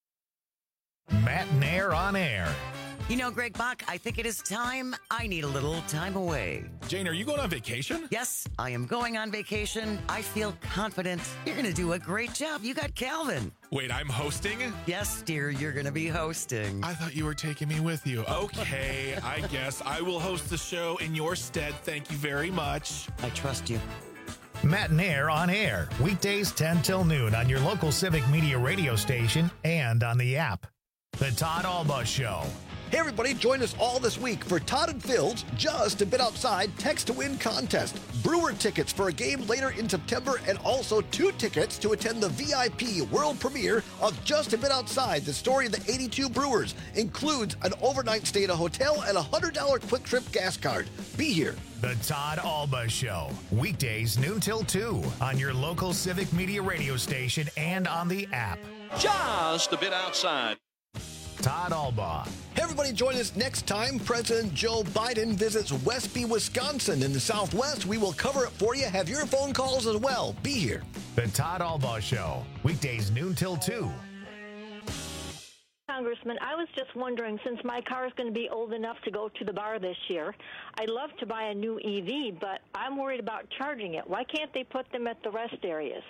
Matt Nair on air. You know, Greg Bach, I think it is time. I need a little time away. Jane, are you going on vacation? Yes, I am going on vacation. I feel confident. You're going to do a great job. You got Calvin. Wait, I'm hosting? Yes, dear, you're going to be hosting. I thought you were taking me with you. Okay, I guess I will host the show in your stead. Thank you very much. I trust you. Matt Nair on air, weekdays ten till noon on your local Civic Media radio station and on the app. The Todd Alba Show. Hey everybody, join us all this week for Todd and Phil's Just a Bit Outside Text to Win contest. Brewer tickets for a game later in September and also two tickets to attend the V I P world premiere of Just a Bit Outside, the story of the eighty-two Brewers. Includes an overnight stay at a hotel and a one hundred dollars quick trip gas card. Be here. The Todd Alba Show, weekdays noon till two on your local Civic Media radio station and on the app. Just a Bit Outside. Todd Alba. Hey everybody, join us next time President Joe Biden visits Westby, Wisconsin in the Southwest. We will cover it for you. Have your phone calls as well. Be here. The Todd Alba Show, weekdays noon till two. Congressman, I was just wondering, since my car is going to be old enough to go to the bar this year, I'd love to buy a new E V, but I'm worried about charging it. Why can't they put them at the rest areas?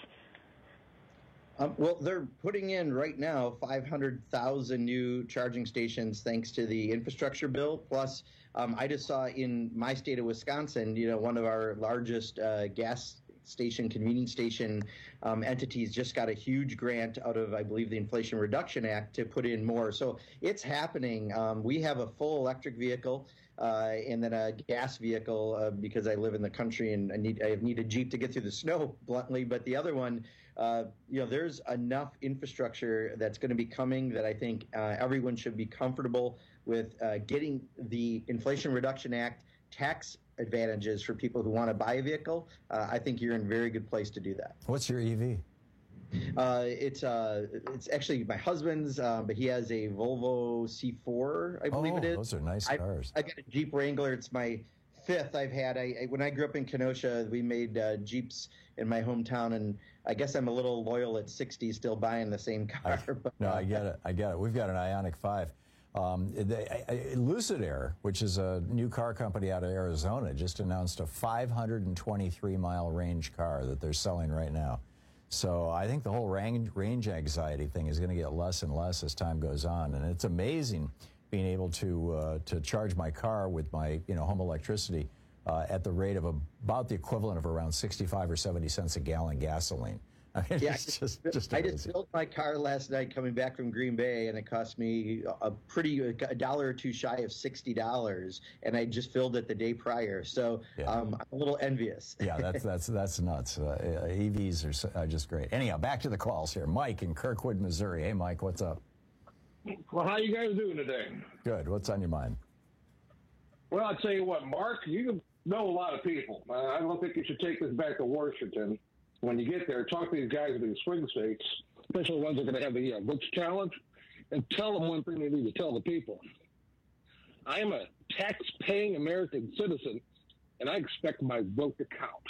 Um, well, they're putting in right now five hundred thousand new charging stations thanks to the infrastructure bill. Plus, um, I just saw in my state of Wisconsin, you know, one of our largest uh, gas station, convenience station um, entities just got a huge grant out of, I believe, the Inflation Reduction Act to put in more. So it's happening. Um, we have a full electric vehicle uh, and then a gas vehicle uh, because I live in the country and I need I need a Jeep to get through the snow, bluntly. But the other one, uh, you know, there's enough infrastructure that's going to be coming that I think uh, everyone should be comfortable with uh, getting the Inflation Reduction Act tax advantages for people who want to buy a vehicle. Uh, I think you're in a very good place to do that. What's your E V? Uh, it's uh, it's actually my husband's, uh, but he has a Volvo C four, I believe oh, it is. Those are nice I, cars. I got a Jeep Wrangler. It's my fifth I've had. I, I when I grew up in Kenosha, we made uh, Jeeps in my hometown, and I guess I'm a little loyal at sixty, still buying the same car. I, but, no, I get it. I get it. We've got an Ioniq five. Um, they, I, Lucid Air, which is a new car company out of Arizona, just announced a five hundred twenty-three mile range car that they're selling right now. So I think the whole range, range anxiety thing is going to get less and less as time goes on. And it's amazing being able to uh, to charge my car with my you know home electricity uh, at the rate of a, about the equivalent of around sixty-five or seventy cents a gallon gasoline. I mean, yeah, it's just, just I just built my car last night coming back from Green Bay, and it cost me a pretty a dollar or two shy of sixty dollars, and I just filled it the day prior. So yeah. um, I'm a little envious. Yeah, that's that's that's nuts. Uh, E Vs are, so, are just great. Anyhow, back to the calls here. Mike in Kirkwood, Missouri. Hey, Mike, what's up? Well, how you guys doing today? Good. What's on your mind? Well, I'll tell you what, Mark, you know a lot of people. Uh, I don't think you should take this back to Washington. When you get there, talk to these guys in these swing states, especially the ones that are going to have the uh, looks challenge, and tell them one thing they need to tell the people. I am a tax-paying American citizen, and I expect my vote to count.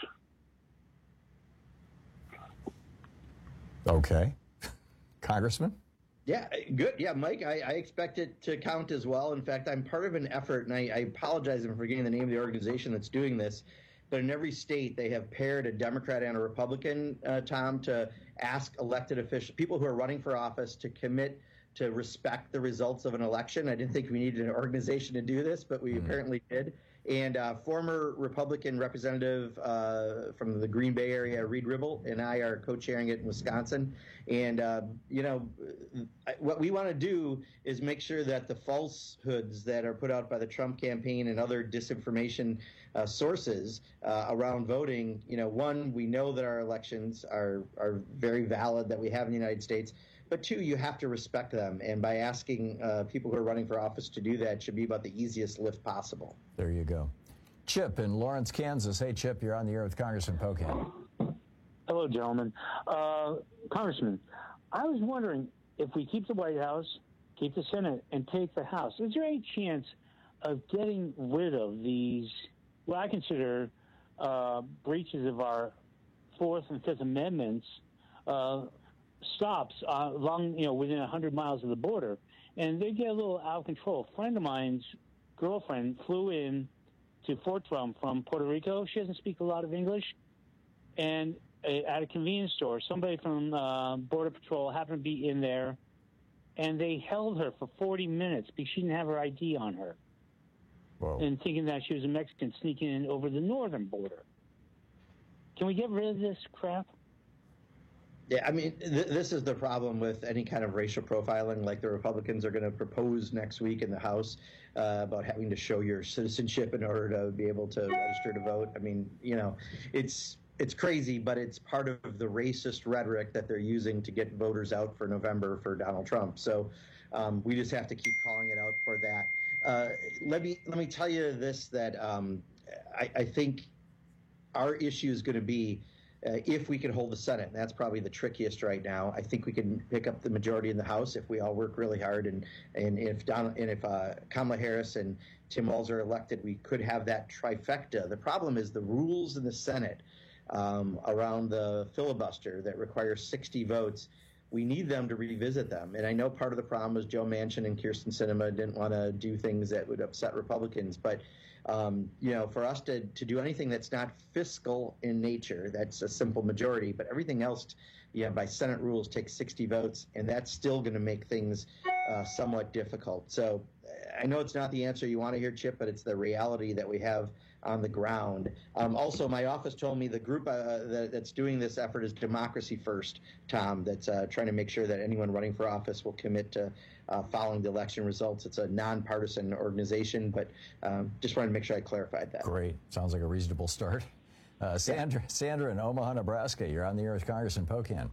Okay. Congressman? Yeah, good. Yeah, Mike, I, I expect it to count as well. In fact, I'm part of an effort, and I, I apologize for forgetting the name of the organization that's doing this. But in every state, they have paired a Democrat and a Republican, uh, Tom, to ask elected officials, people who are running for office, to commit to respect the results of an election. I didn't think we needed an organization to do this, but we mm-hmm. apparently did. And uh, former Republican representative uh, from the Green Bay area, Reed Ribble, and I are co-chairing it in Wisconsin. And, uh, you know, what we want to do is make sure that the falsehoods that are put out by the Trump campaign and other disinformation uh, sources uh, around voting, you know, one, we know that our elections are, are very valid, that we have in the United States. But two, you have to respect them. And by asking uh, people who are running for office to do that should be about the easiest lift possible. There you go. Chip in Lawrence, Kansas. Hey, Chip, you're on the air with Congressman Pocan. Hello, gentlemen. Uh, Congressman, I was wondering if we keep the White House, keep the Senate, and take the House, is there any chance of getting rid of these, what I consider uh, breaches of our Fourth and Fifth Amendments, uh, stops uh, along, you know, within one hundred miles of the border, and they get a little out of control. A friend of mine's girlfriend flew in to Fort Trump from Puerto Rico. She doesn't speak a lot of English, and uh, at a convenience store, somebody from uh, Border Patrol happened to be in there, and they held her for forty minutes because she didn't have her I D on her. Whoa. And thinking that she was a Mexican sneaking in over the northern border. Can we get rid of this crap? Yeah, I mean, th- this is the problem with any kind of racial profiling, like the Republicans are going to propose next week in the House uh, about having to show your citizenship in order to be able to register to vote. I mean, you know, it's it's crazy, but it's part of the racist rhetoric that they're using to get voters out for November for Donald Trump. So um, we just have to keep calling it out for that. Uh, let me let me tell you this, that um, I, I think our issue is going to be Uh, if we can hold the Senate. And that's probably the trickiest right now. I think we can pick up the majority in the House if we all work really hard. And and if Donald, and if uh, Kamala Harris and Tim Walz are elected, we could have that trifecta. The problem is the rules in the Senate um, around the filibuster that require sixty votes. We need them to revisit them. And I know part of the problem was Joe Manchin and Kyrsten Sinema didn't want to do things that would upset Republicans. But Um, you know, for us to, to do anything that's not fiscal in nature, that's a simple majority. But everything else, yeah, by Senate rules, takes sixty votes, and that's still going to make things uh, somewhat difficult. So I know it's not the answer you want to hear, Chip, but it's the reality that we have on the ground. Um, also, my office told me the group uh, that, that's doing this effort is Democracy First, Tom, that's uh, trying to make sure that anyone running for office will commit to uh, following the election results. It's a nonpartisan organization, but um, just wanted to make sure I clarified that. Great. Sounds like a reasonable start. Uh, Sandra, Sandra in Omaha, Nebraska, you're on the air with Congressman Pocan.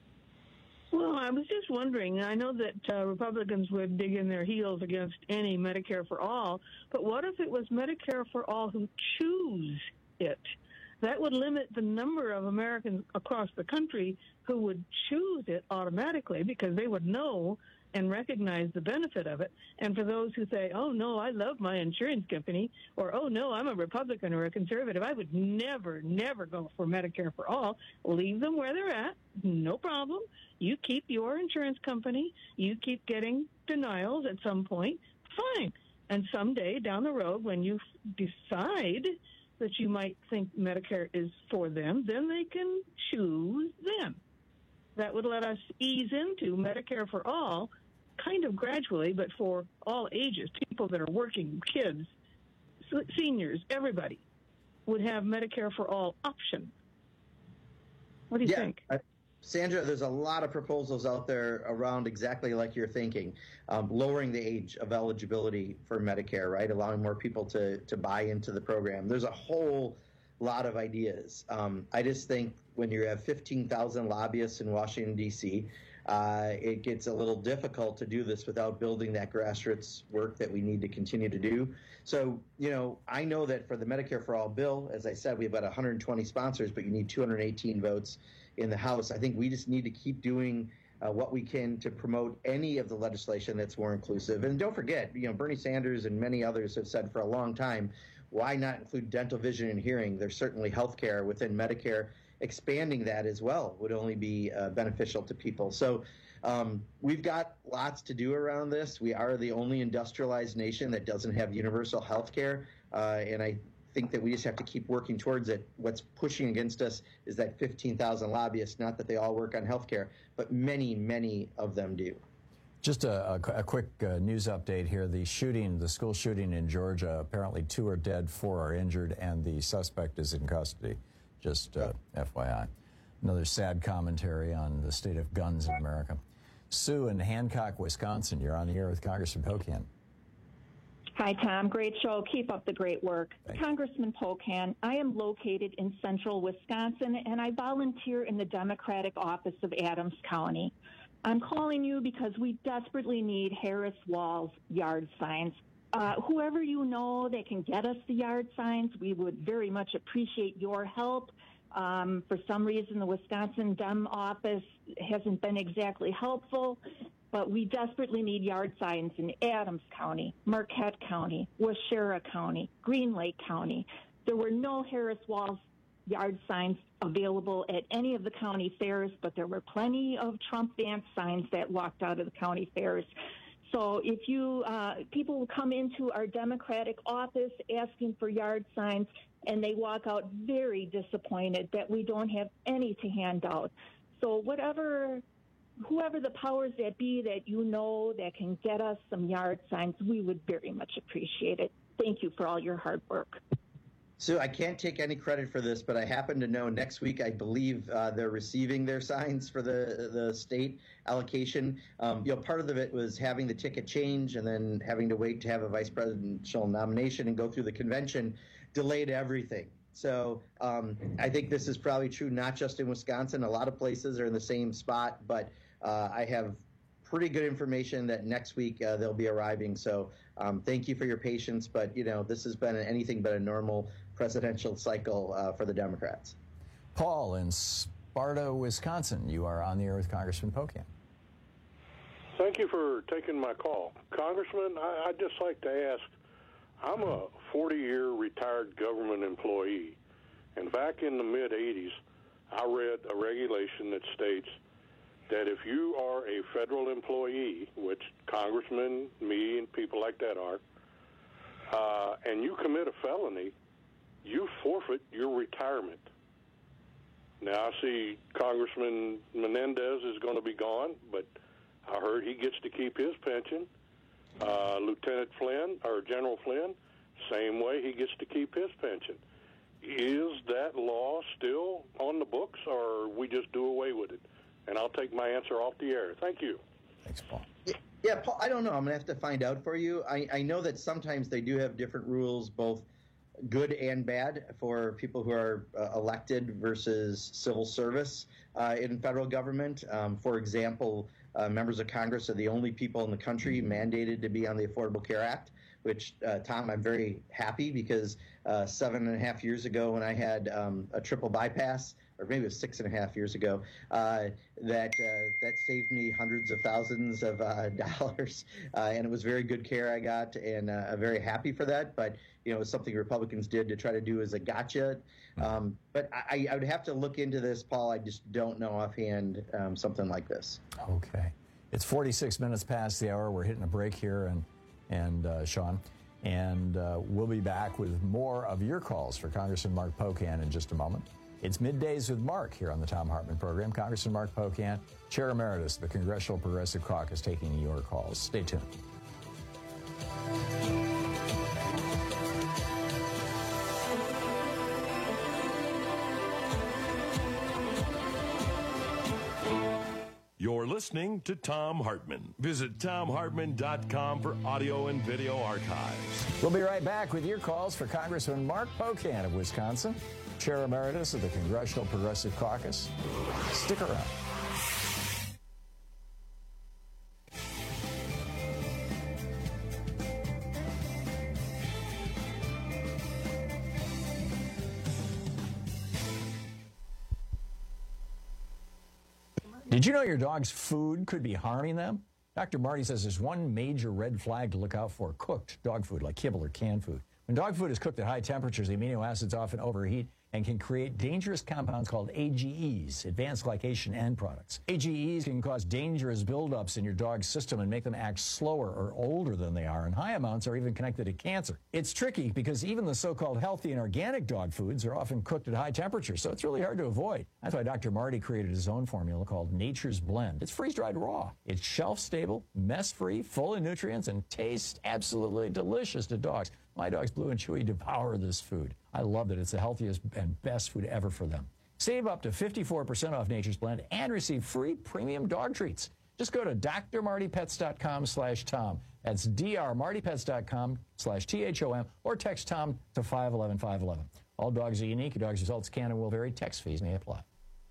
Well, I was just wondering, I know that uh, Republicans would dig in their heels against any Medicare for All, but what if it was Medicare for All who choose it? That would limit the number of Americans across the country who would choose it automatically because they would know and recognize the benefit of it. And for those who say, oh, no, I love my insurance company, or, oh, no, I'm a Republican or a conservative, I would never, never go for Medicare for All. Leave them where they're at. No problem. You keep your insurance company. You keep getting denials at some point. Fine. And someday down the road, when you decide that you might think Medicare is for them, then they can choose them. That would let us ease into Medicare for All kind of gradually, but for all ages, people that are working, kids, seniors, everybody would have Medicare for All option. What do you yeah, think? I, Sandra, there's a lot of proposals out there around exactly like you're thinking, um, lowering the age of eligibility for Medicare, right? Allowing more people to, to buy into the program. There's a whole lot of ideas. Um, I just think when you have fifteen thousand lobbyists in Washington, D C, uh, it gets a little difficult to do this without building that grassroots work that we need to continue to do. So, you know, I know that for the Medicare for All bill, as I said, we have about one hundred twenty sponsors, but you need two hundred eighteen votes in the House. I think we just need to keep doing uh, what we can to promote any of the legislation that's more inclusive. And don't forget, you know, Bernie Sanders and many others have said for a long time, why not include dental, vision, and hearing? There's certainly health care within Medicare. Expanding that as well would only be uh, beneficial to people. So um, we've got lots to do around this. We are the only industrialized nation that doesn't have universal health care, uh, and I think that we just have to keep working towards it. What's pushing against us is that fifteen thousand lobbyists, not that they all work on health care, but many, many of them do. Just a, a, a quick uh, news update here. The shooting, the school shooting in Georgia, apparently two are dead, four are injured, and the suspect is in custody. Just uh, F Y I. Another sad commentary on the state of guns in America. Sue in Hancock, Wisconsin, you're on the air with Congressman Pocan. Hi, Tom. Great show. Keep up the great work. Congressman Pocan, I am located in central Wisconsin, and I volunteer in the Democratic office of Adams County. I'm calling you because we desperately need Harris Walls yard signs. Uh, whoever you know that can get us the yard signs, we would very much appreciate your help. Um, for some reason, the Wisconsin Dem office hasn't been exactly helpful, but we desperately need yard signs in Adams County, Marquette County, Waushara County, Green Lake County. There were no Harris Walls yard signs available at any of the county fairs, but there were plenty of Trump Vance signs that walked out of the county fairs. So if you, uh, people come into our Democratic office asking for yard signs, and they walk out very disappointed that we don't have any to hand out. So whatever, whoever the powers that be that you know that can get us some yard signs, we would very much appreciate it. Thank you for all your hard work. So I can't take any credit for this, but I happen to know next week, I believe uh, they're receiving their signs for the the state allocation. Um, you know, part of it was having the ticket change and then having to wait to have a vice presidential nomination and go through the convention delayed everything. So um, I think this is probably true not just in Wisconsin. A lot of places are in the same spot, but uh, I have pretty good information that next week uh, they'll be arriving. So um, thank you for your patience, but you know this has been anything but a normal presidential cycle uh, for the Democrats. Paul in Sparta, Wisconsin, you are on the air with Congressman Pocan. Thank you for taking my call. Congressman, I, I'd just like to ask, I'm a forty-year retired government employee, and back in the mid-eighties, I read a regulation that states that if you are a federal employee, which congressmen, me, and people like that are, uh, and you commit a felony, you forfeit your retirement. Now, I see Congressman Menendez is going to be gone, but I heard he gets to keep his pension. Uh, Lieutenant Flynn, or General Flynn, same way, he gets to keep his pension. Is that law still on the books, or we just do away with it? And I'll take my answer off the air. Thank you. Thanks, Paul. Yeah, Paul, I don't know. I'm going to have to find out for you. I, I know that sometimes they do have different rules, both good and bad, for people who are uh, elected versus civil service uh, in federal government. Um, for example, uh, members of Congress are the only people in the country mandated to be on the Affordable Care Act, which, uh, Tom, I'm very happy because uh, seven and a half years ago when I had um, a triple bypass, or maybe it was six and a half years ago, uh, that uh, that saved me hundreds of thousands of uh, dollars, uh, and it was very good care I got, and uh, I'm very happy for that. But you know, it was something Republicans did to try to do as a gotcha. Um, but I, I would have to look into this, Paul. I just don't know offhand um, something like this. Okay, it's forty-six minutes past the hour. We're hitting a break here, and and uh, Sean, and uh, we'll be back with more of your calls for Congressman Mark Pocan in just a moment. It's Middays with Mark here on the Thom Hartmann program. Congressman Mark Pocan, Chair Emeritus of the Congressional Progressive Caucus, taking your calls. Stay tuned. You're listening to Thom Hartmann. Visit thom hartmann dot com for audio and video archives. We'll be right back with your calls for Congressman Mark Pocan of Wisconsin, Chair Emeritus of the Congressional Progressive Caucus. Stick around. Did you know your dog's food could be harming them? Doctor Marty says there's one major red flag to look out for: cooked dog food, like kibble or canned food. When dog food is cooked at high temperatures, the amino acids often overheat and can create dangerous compounds called A G Es, advanced glycation end products. A G Es can cause dangerous buildups in your dog's system and make them act slower or older than they are, and high amounts are even connected to cancer. It's tricky because even the so-called healthy and organic dog foods are often cooked at high temperatures, so it's really hard to avoid. That's why Doctor Marty created his own formula called Nature's Blend. It's freeze-dried raw. It's shelf-stable, mess-free, full of nutrients, and tastes absolutely delicious to dogs. My dogs, Blue and Chewy, devour this food. I love it. It's the healthiest and best food ever for them. Save up to fifty-four percent off Nature's Blend and receive free premium dog treats. Just go to d r marty pets dot com slash Tom. That's d r marty pets dot com slash T H O M, or text Tom to five one one five one one. All dogs are unique. Your dog's results can and will vary. Text fees may apply.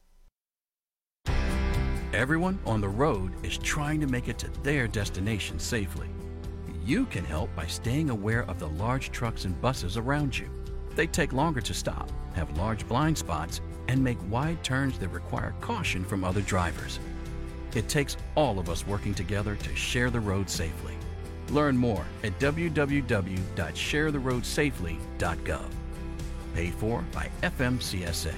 Everyone on the road is trying to make it to their destination safely. You can help by staying aware of the large trucks and buses around you. They take longer to stop, have large blind spots, and make wide turns that require caution from other drivers. It takes all of us working together to share the road safely. Learn more at w w w dot share the road safely dot gov. Paid for by F M C S A.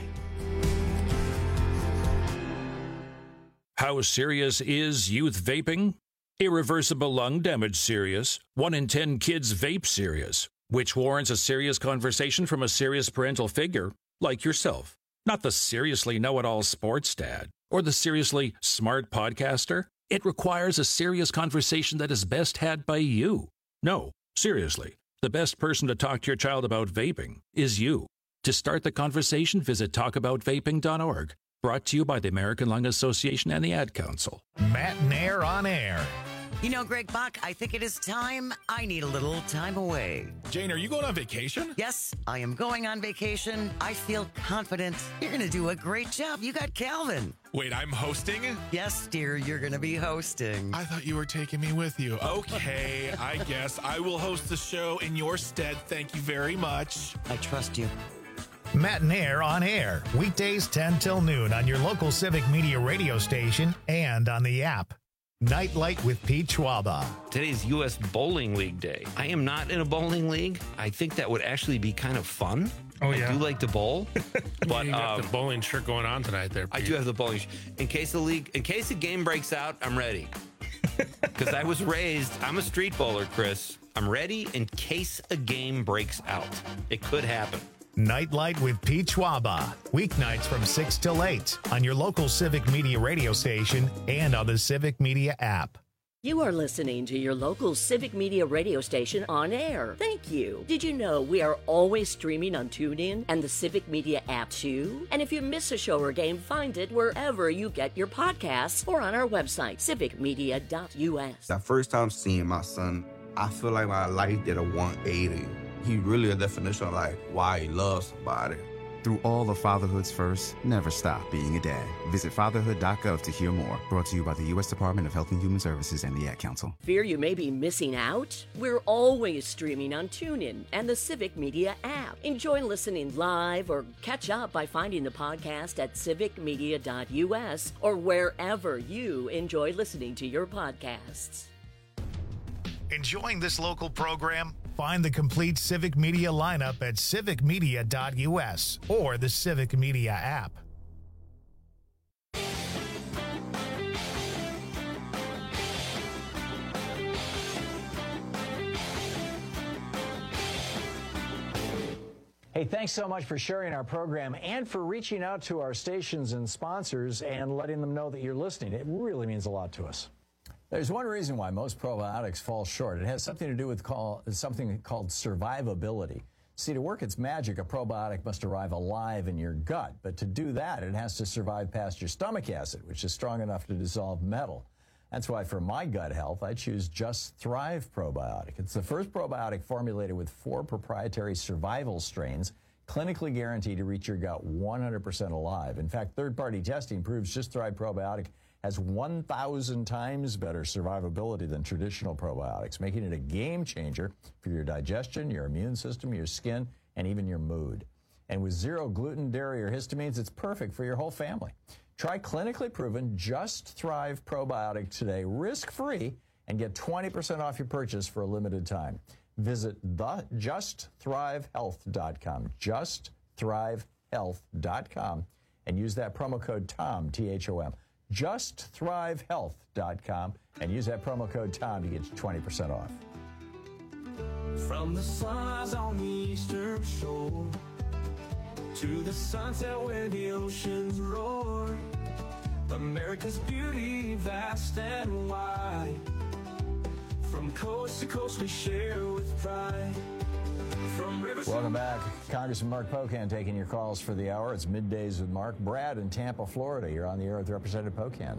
How serious is youth vaping? Irreversible lung damage serious. One in ten kids vape serious, which warrants a serious conversation from a serious parental figure like yourself. Not the seriously know-it-all sports dad or the seriously smart podcaster. It requires a serious conversation that is best had by you. No, seriously. The best person to talk to your child about vaping is you. To start the conversation, visit talk about vaping dot org. Brought to you by the American Lung Association and the Ad Council. Matt Nair on air. You know, Greg Bach, I think it is time. I need a little time away. Jane, are you going on vacation? Yes, I am going on vacation. I feel confident. You're going to do a great job. You got Calvin. Wait, I'm hosting? Yes, dear, you're going to be hosting. I thought you were taking me with you. Okay, I guess I will host the show in your stead. Thank you very much. I trust you. Matt Nair on air, weekdays ten till noon on your local Civic Media radio station and on the app. Nightlight with Pete Schwaba. Today's U S Bowling League Day. I am not in a bowling league. I think that would actually be kind of fun. Oh, yeah. I do like to bowl. But you got um, the bowling shirt going on tonight there, Pete. I do have the bowling shirt. In case the league, in case the game breaks out, I'm ready. Because I was raised, I'm a street bowler, Chris. I'm ready in case a game breaks out. It could happen. Nightlight with Pete Schwaba. Weeknights from six till eight on your local Civic Media radio station and on the Civic Media app. You are listening to your local Civic Media radio station on air. Thank you. Did you know we are always streaming on TuneIn and the Civic Media app too? And if you miss a show or game, find it wherever you get your podcasts or on our website, civic media dot u s. The first time seeing my son, I feel like my life did a one eighty. He really a definition of like why he loves somebody. Through all of fatherhood's first, never stop being a dad. Visit fatherhood dot gov to hear more. Brought to you by the U S Department of Health and Human Services and the Ad Council. Fear you may be missing out? We're always streaming on TuneIn and the Civic Media app. Enjoy listening live or catch up by finding the podcast at civic media dot u s or wherever you enjoy listening to your podcasts. Enjoying this local program? Find the complete Civic Media lineup at civic media dot u s or the Civic Media app. Hey, thanks so much for sharing our program and for reaching out to our stations and sponsors and letting them know that you're listening. It really means a lot to us. There's one reason why most probiotics fall short. It has something to do with call, something called survivability. See, to work its magic, a probiotic must arrive alive in your gut. But to do that, it has to survive past your stomach acid, which is strong enough to dissolve metal. That's why for my gut health, I choose Just Thrive Probiotic. It's the first probiotic formulated with four proprietary survival strains, clinically guaranteed to reach your gut one hundred percent alive. In fact, third-party testing proves Just Thrive Probiotic has one thousand times better survivability than traditional probiotics, making it a game changer for your digestion, your immune system, your skin, and even your mood. And with zero gluten, dairy, or histamines, it's perfect for your whole family. Try clinically proven Just Thrive Probiotic today, risk-free, and get twenty percent off your purchase for a limited time. Visit the just thrive health dot com, just thrive health dot com, and use that promo code TOM, T H O M. just thrive health dot com and use that promo code TOM to get you twenty percent off. From the sunrise on the eastern shore to the sunset where the oceans roar, America's beauty vast and wide. From coast to coast we share with pride. From rivers Welcome back. Congressman Mark Pocan taking your calls for the hour. It's Middays with Mark. Brad in Tampa, Florida. You're on the air with Representative Pocan.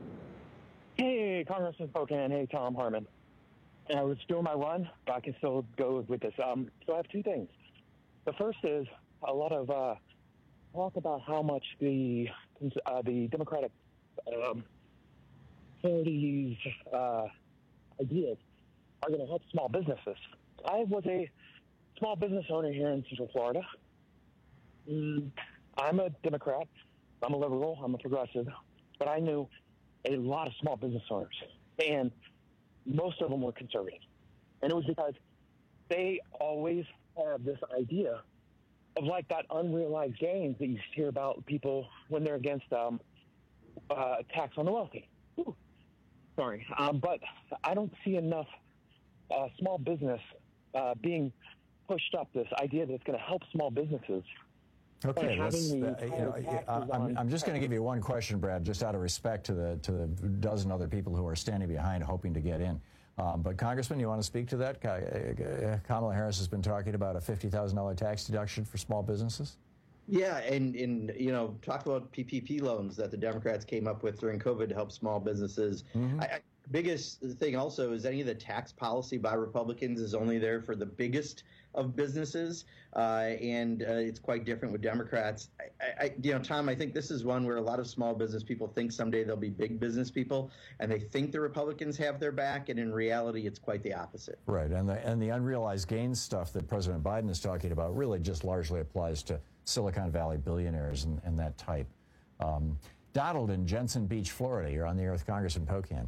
Hey, Congressman Pocan. Hey, Tom Harmon. And I was doing my run, but I can still go with this. Um, so I have two things. The first is a lot of uh, talk about how much the uh, the Democratic um, Party's uh, ideas are going to help small businesses. I was a small business owner here in Central Florida. Mm, I'm a Democrat. I'm a liberal. I'm a progressive. But I knew a lot of small business owners, and most of them were conservative. And it was because they always have this idea of like that unrealized gains that you hear about people when they're against um, uh, tax on the wealthy. Ooh, sorry. Um, but I don't see enough uh, small business uh, being pushed up, this idea that it's going to help small businesses. Okay, that's, uh, you know, I'm, I'm just going to give you one question, Brad, just out of respect to the to the dozen other people who are standing behind hoping to get in. Um, but Congressman, you want to speak to that? Kamala Harris has been talking about a fifty thousand dollars tax deduction for small businesses. Yeah, and, and you know, talk about P P P loans that the Democrats came up with during COVID to help small businesses. Mm-hmm. I, I, biggest thing also is any of the tax policy by Republicans is only there for the biggest of businesses, uh, and uh, it's quite different with Democrats. I, I, you know, Tom, I think this is one where a lot of small business people think someday they'll be big business people, and they think the Republicans have their back, and in reality, it's quite the opposite. Right, and the and the unrealized gains stuff that President Biden is talking about really just largely applies to Silicon Valley billionaires and, and that type. Um, Donald in Jensen Beach, Florida, you're on the air with Congressman Pocan.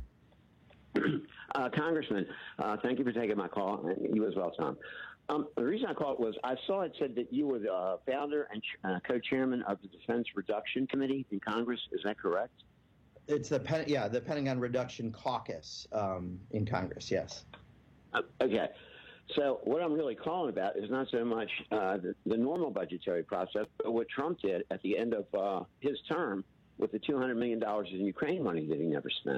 Uh, Congressman, uh, thank you for taking my call, and you as well, Tom. Um, the reason I called was I saw it said that you were the uh, founder and uh, co-chairman of the Defense Reduction Committee in Congress. Is that correct? It's the Pen- yeah, the Pentagon Reduction Caucus um, in Congress. Yes. Uh, okay. So what I'm really calling about is not so much uh, the, the normal budgetary process, but what Trump did at the end of uh, his term with the two hundred million dollars in Ukraine money that he never spent.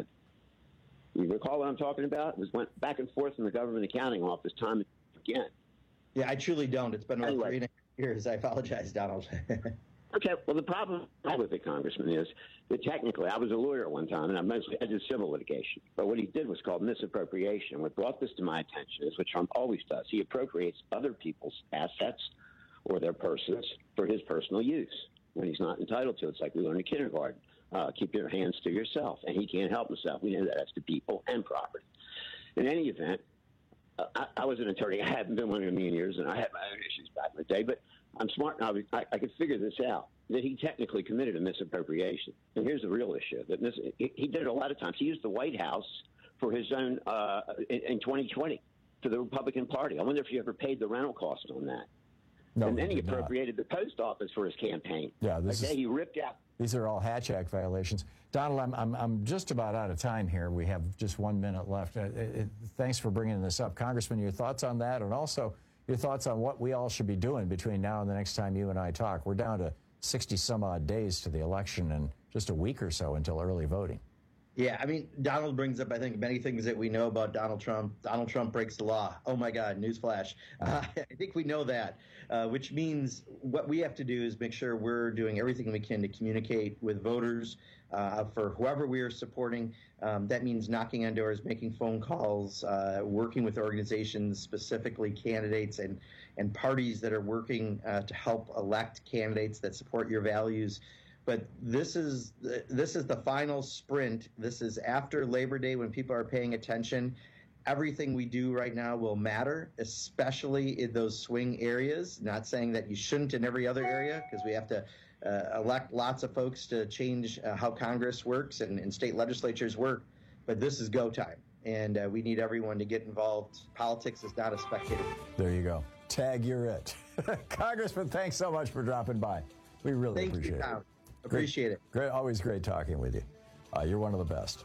You recall what I'm talking about? It was went back and forth in the government accounting office time and again. Yeah, I truly don't. It's been about anyway. three and a half years. I apologize, Donald. Okay, well, the problem with it, Congressman, is that technically I was a lawyer at one time, and I mostly I did civil litigation. But what he did was called misappropriation. What brought this to my attention is what Trump always does. He appropriates other people's assets or their persons for his personal use when he's not entitled to. It's like we learned in kindergarten. Uh, keep your hands to yourself, and he can't help himself. We know that as to people and property. In any event, uh, I, I was an attorney. I haven't been one in a million years, and I had my own issues back in the day, but I'm smart and I, I could figure this out, that he technically committed a misappropriation. And here's the real issue. That mis- he, he did it a lot of times. He used the White House for his own uh, in, in twenty twenty for the Republican Party. I wonder if you ever paid the rental cost on that. No, and then he not. appropriated the post office for his campaign. Yeah, this okay, is, he ripped out. These are all Hatch Act violations. Donald, I'm, I'm, I'm just about out of time here. We have just one minute left. Uh, it, it, thanks for bringing this up. Congressman, your thoughts on that, and also your thoughts on what we all should be doing between now and the next time you and I talk. We're down to sixty some odd days to the election and just a week or so until early voting. Yeah, I mean, Donald brings up, I think, many things that we know about Donald Trump. Donald Trump breaks the law. Oh, my God, newsflash. Uh, I think we know that, uh, which means what we have to do is make sure we're doing everything we can to communicate with voters uh, for whoever we are supporting. Um, that means knocking on doors, making phone calls, uh, working with organizations, specifically candidates and, and parties that are working uh, to help elect candidates that support your values. But this is this is the final sprint. This is after Labor Day when people are paying attention. Everything we do right now will matter, especially in those swing areas. Not saying that you shouldn't in every other area, because we have to uh, elect lots of folks to change uh, how Congress works and, and state legislatures work. But this is go time, and uh, we need everyone to get involved. Politics is not a spectator. There you go. Tag, you're it. Congressman, thanks so much for dropping by. We really Thank appreciate you, Tom. it. Appreciate great, it. Great, always great talking with you. Uh, you're one of the best.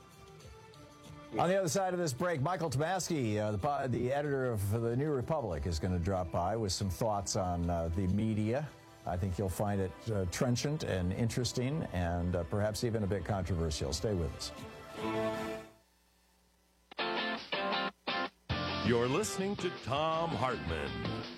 On the other side of this break, Michael Tomasky, uh, the, the editor of The New Republic, is going to drop by with some thoughts on uh, the media. I think you'll find it uh, trenchant and interesting and uh, perhaps even a bit controversial. Stay with us. You're listening to Tom Hartman.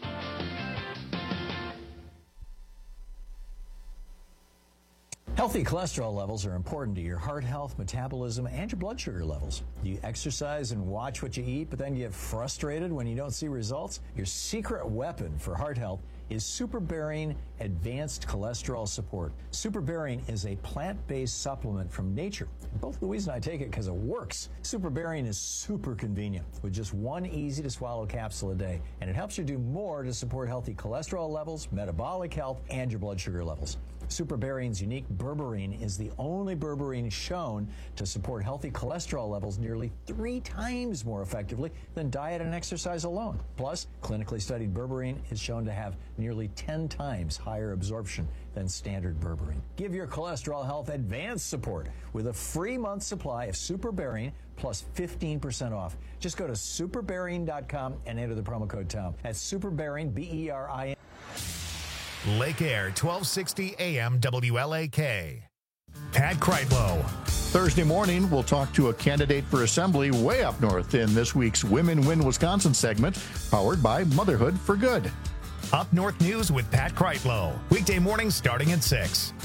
Healthy cholesterol levels are important to your heart health, metabolism, and your blood sugar levels. Do you exercise and watch what you eat, but then get frustrated when you don't see results? Your secret weapon for heart health is SuperBarian Advanced Cholesterol Support. SuperBarian is a plant-based supplement from nature. Both Louise and I take it because it works. SuperBarian is super convenient with just one easy-to-swallow capsule a day, and it helps you do more to support healthy cholesterol levels, metabolic health, and your blood sugar levels. SuperBarian's unique berberine is the only berberine shown to support healthy cholesterol levels nearly three times more effectively than diet and exercise alone. Plus, clinically studied berberine is shown to have nearly ten times higher absorption than standard berberine. Give your cholesterol health advanced support with a free month supply of SuperBarian plus fifteen percent off. Just go to superbarian dot com and enter the promo code Tom. That's SuperBarian, B E R I N. Lake Air, twelve sixty A M W L A K. Pat Kreitlow. Thursday morning, we'll talk to a candidate for assembly way up north in this week's Women Win Wisconsin segment, powered by Motherhood for Good. Up North News with Pat Kreitlow. Weekday mornings starting at six.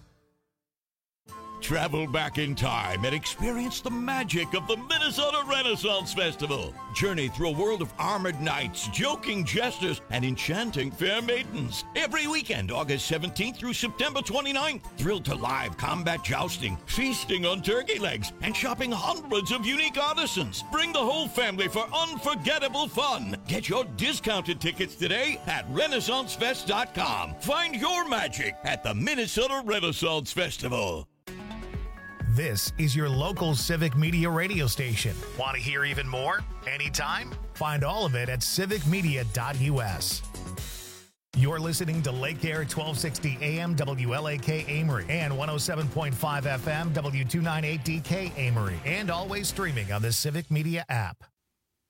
Travel back in time and experience the magic of the Minnesota Renaissance Festival. Journey through a world of armored knights, joking jesters, and enchanting fair maidens. Every weekend, August seventeenth through September twenty-ninth. Thrilled to live combat jousting, feasting on turkey legs, and shopping hundreds of unique artisans. Bring the whole family for unforgettable fun. Get your discounted tickets today at Renaissance Fest dot com. Find your magic at the Minnesota Renaissance Festival. This is your local Civic Media radio station. Want to hear even more? Anytime? Find all of it at civic media dot u s. You're listening to Lake Air twelve sixty A M W L A K Amory and one oh seven point five F M W two ninety-eight D K Amory, and always streaming on the Civic Media app.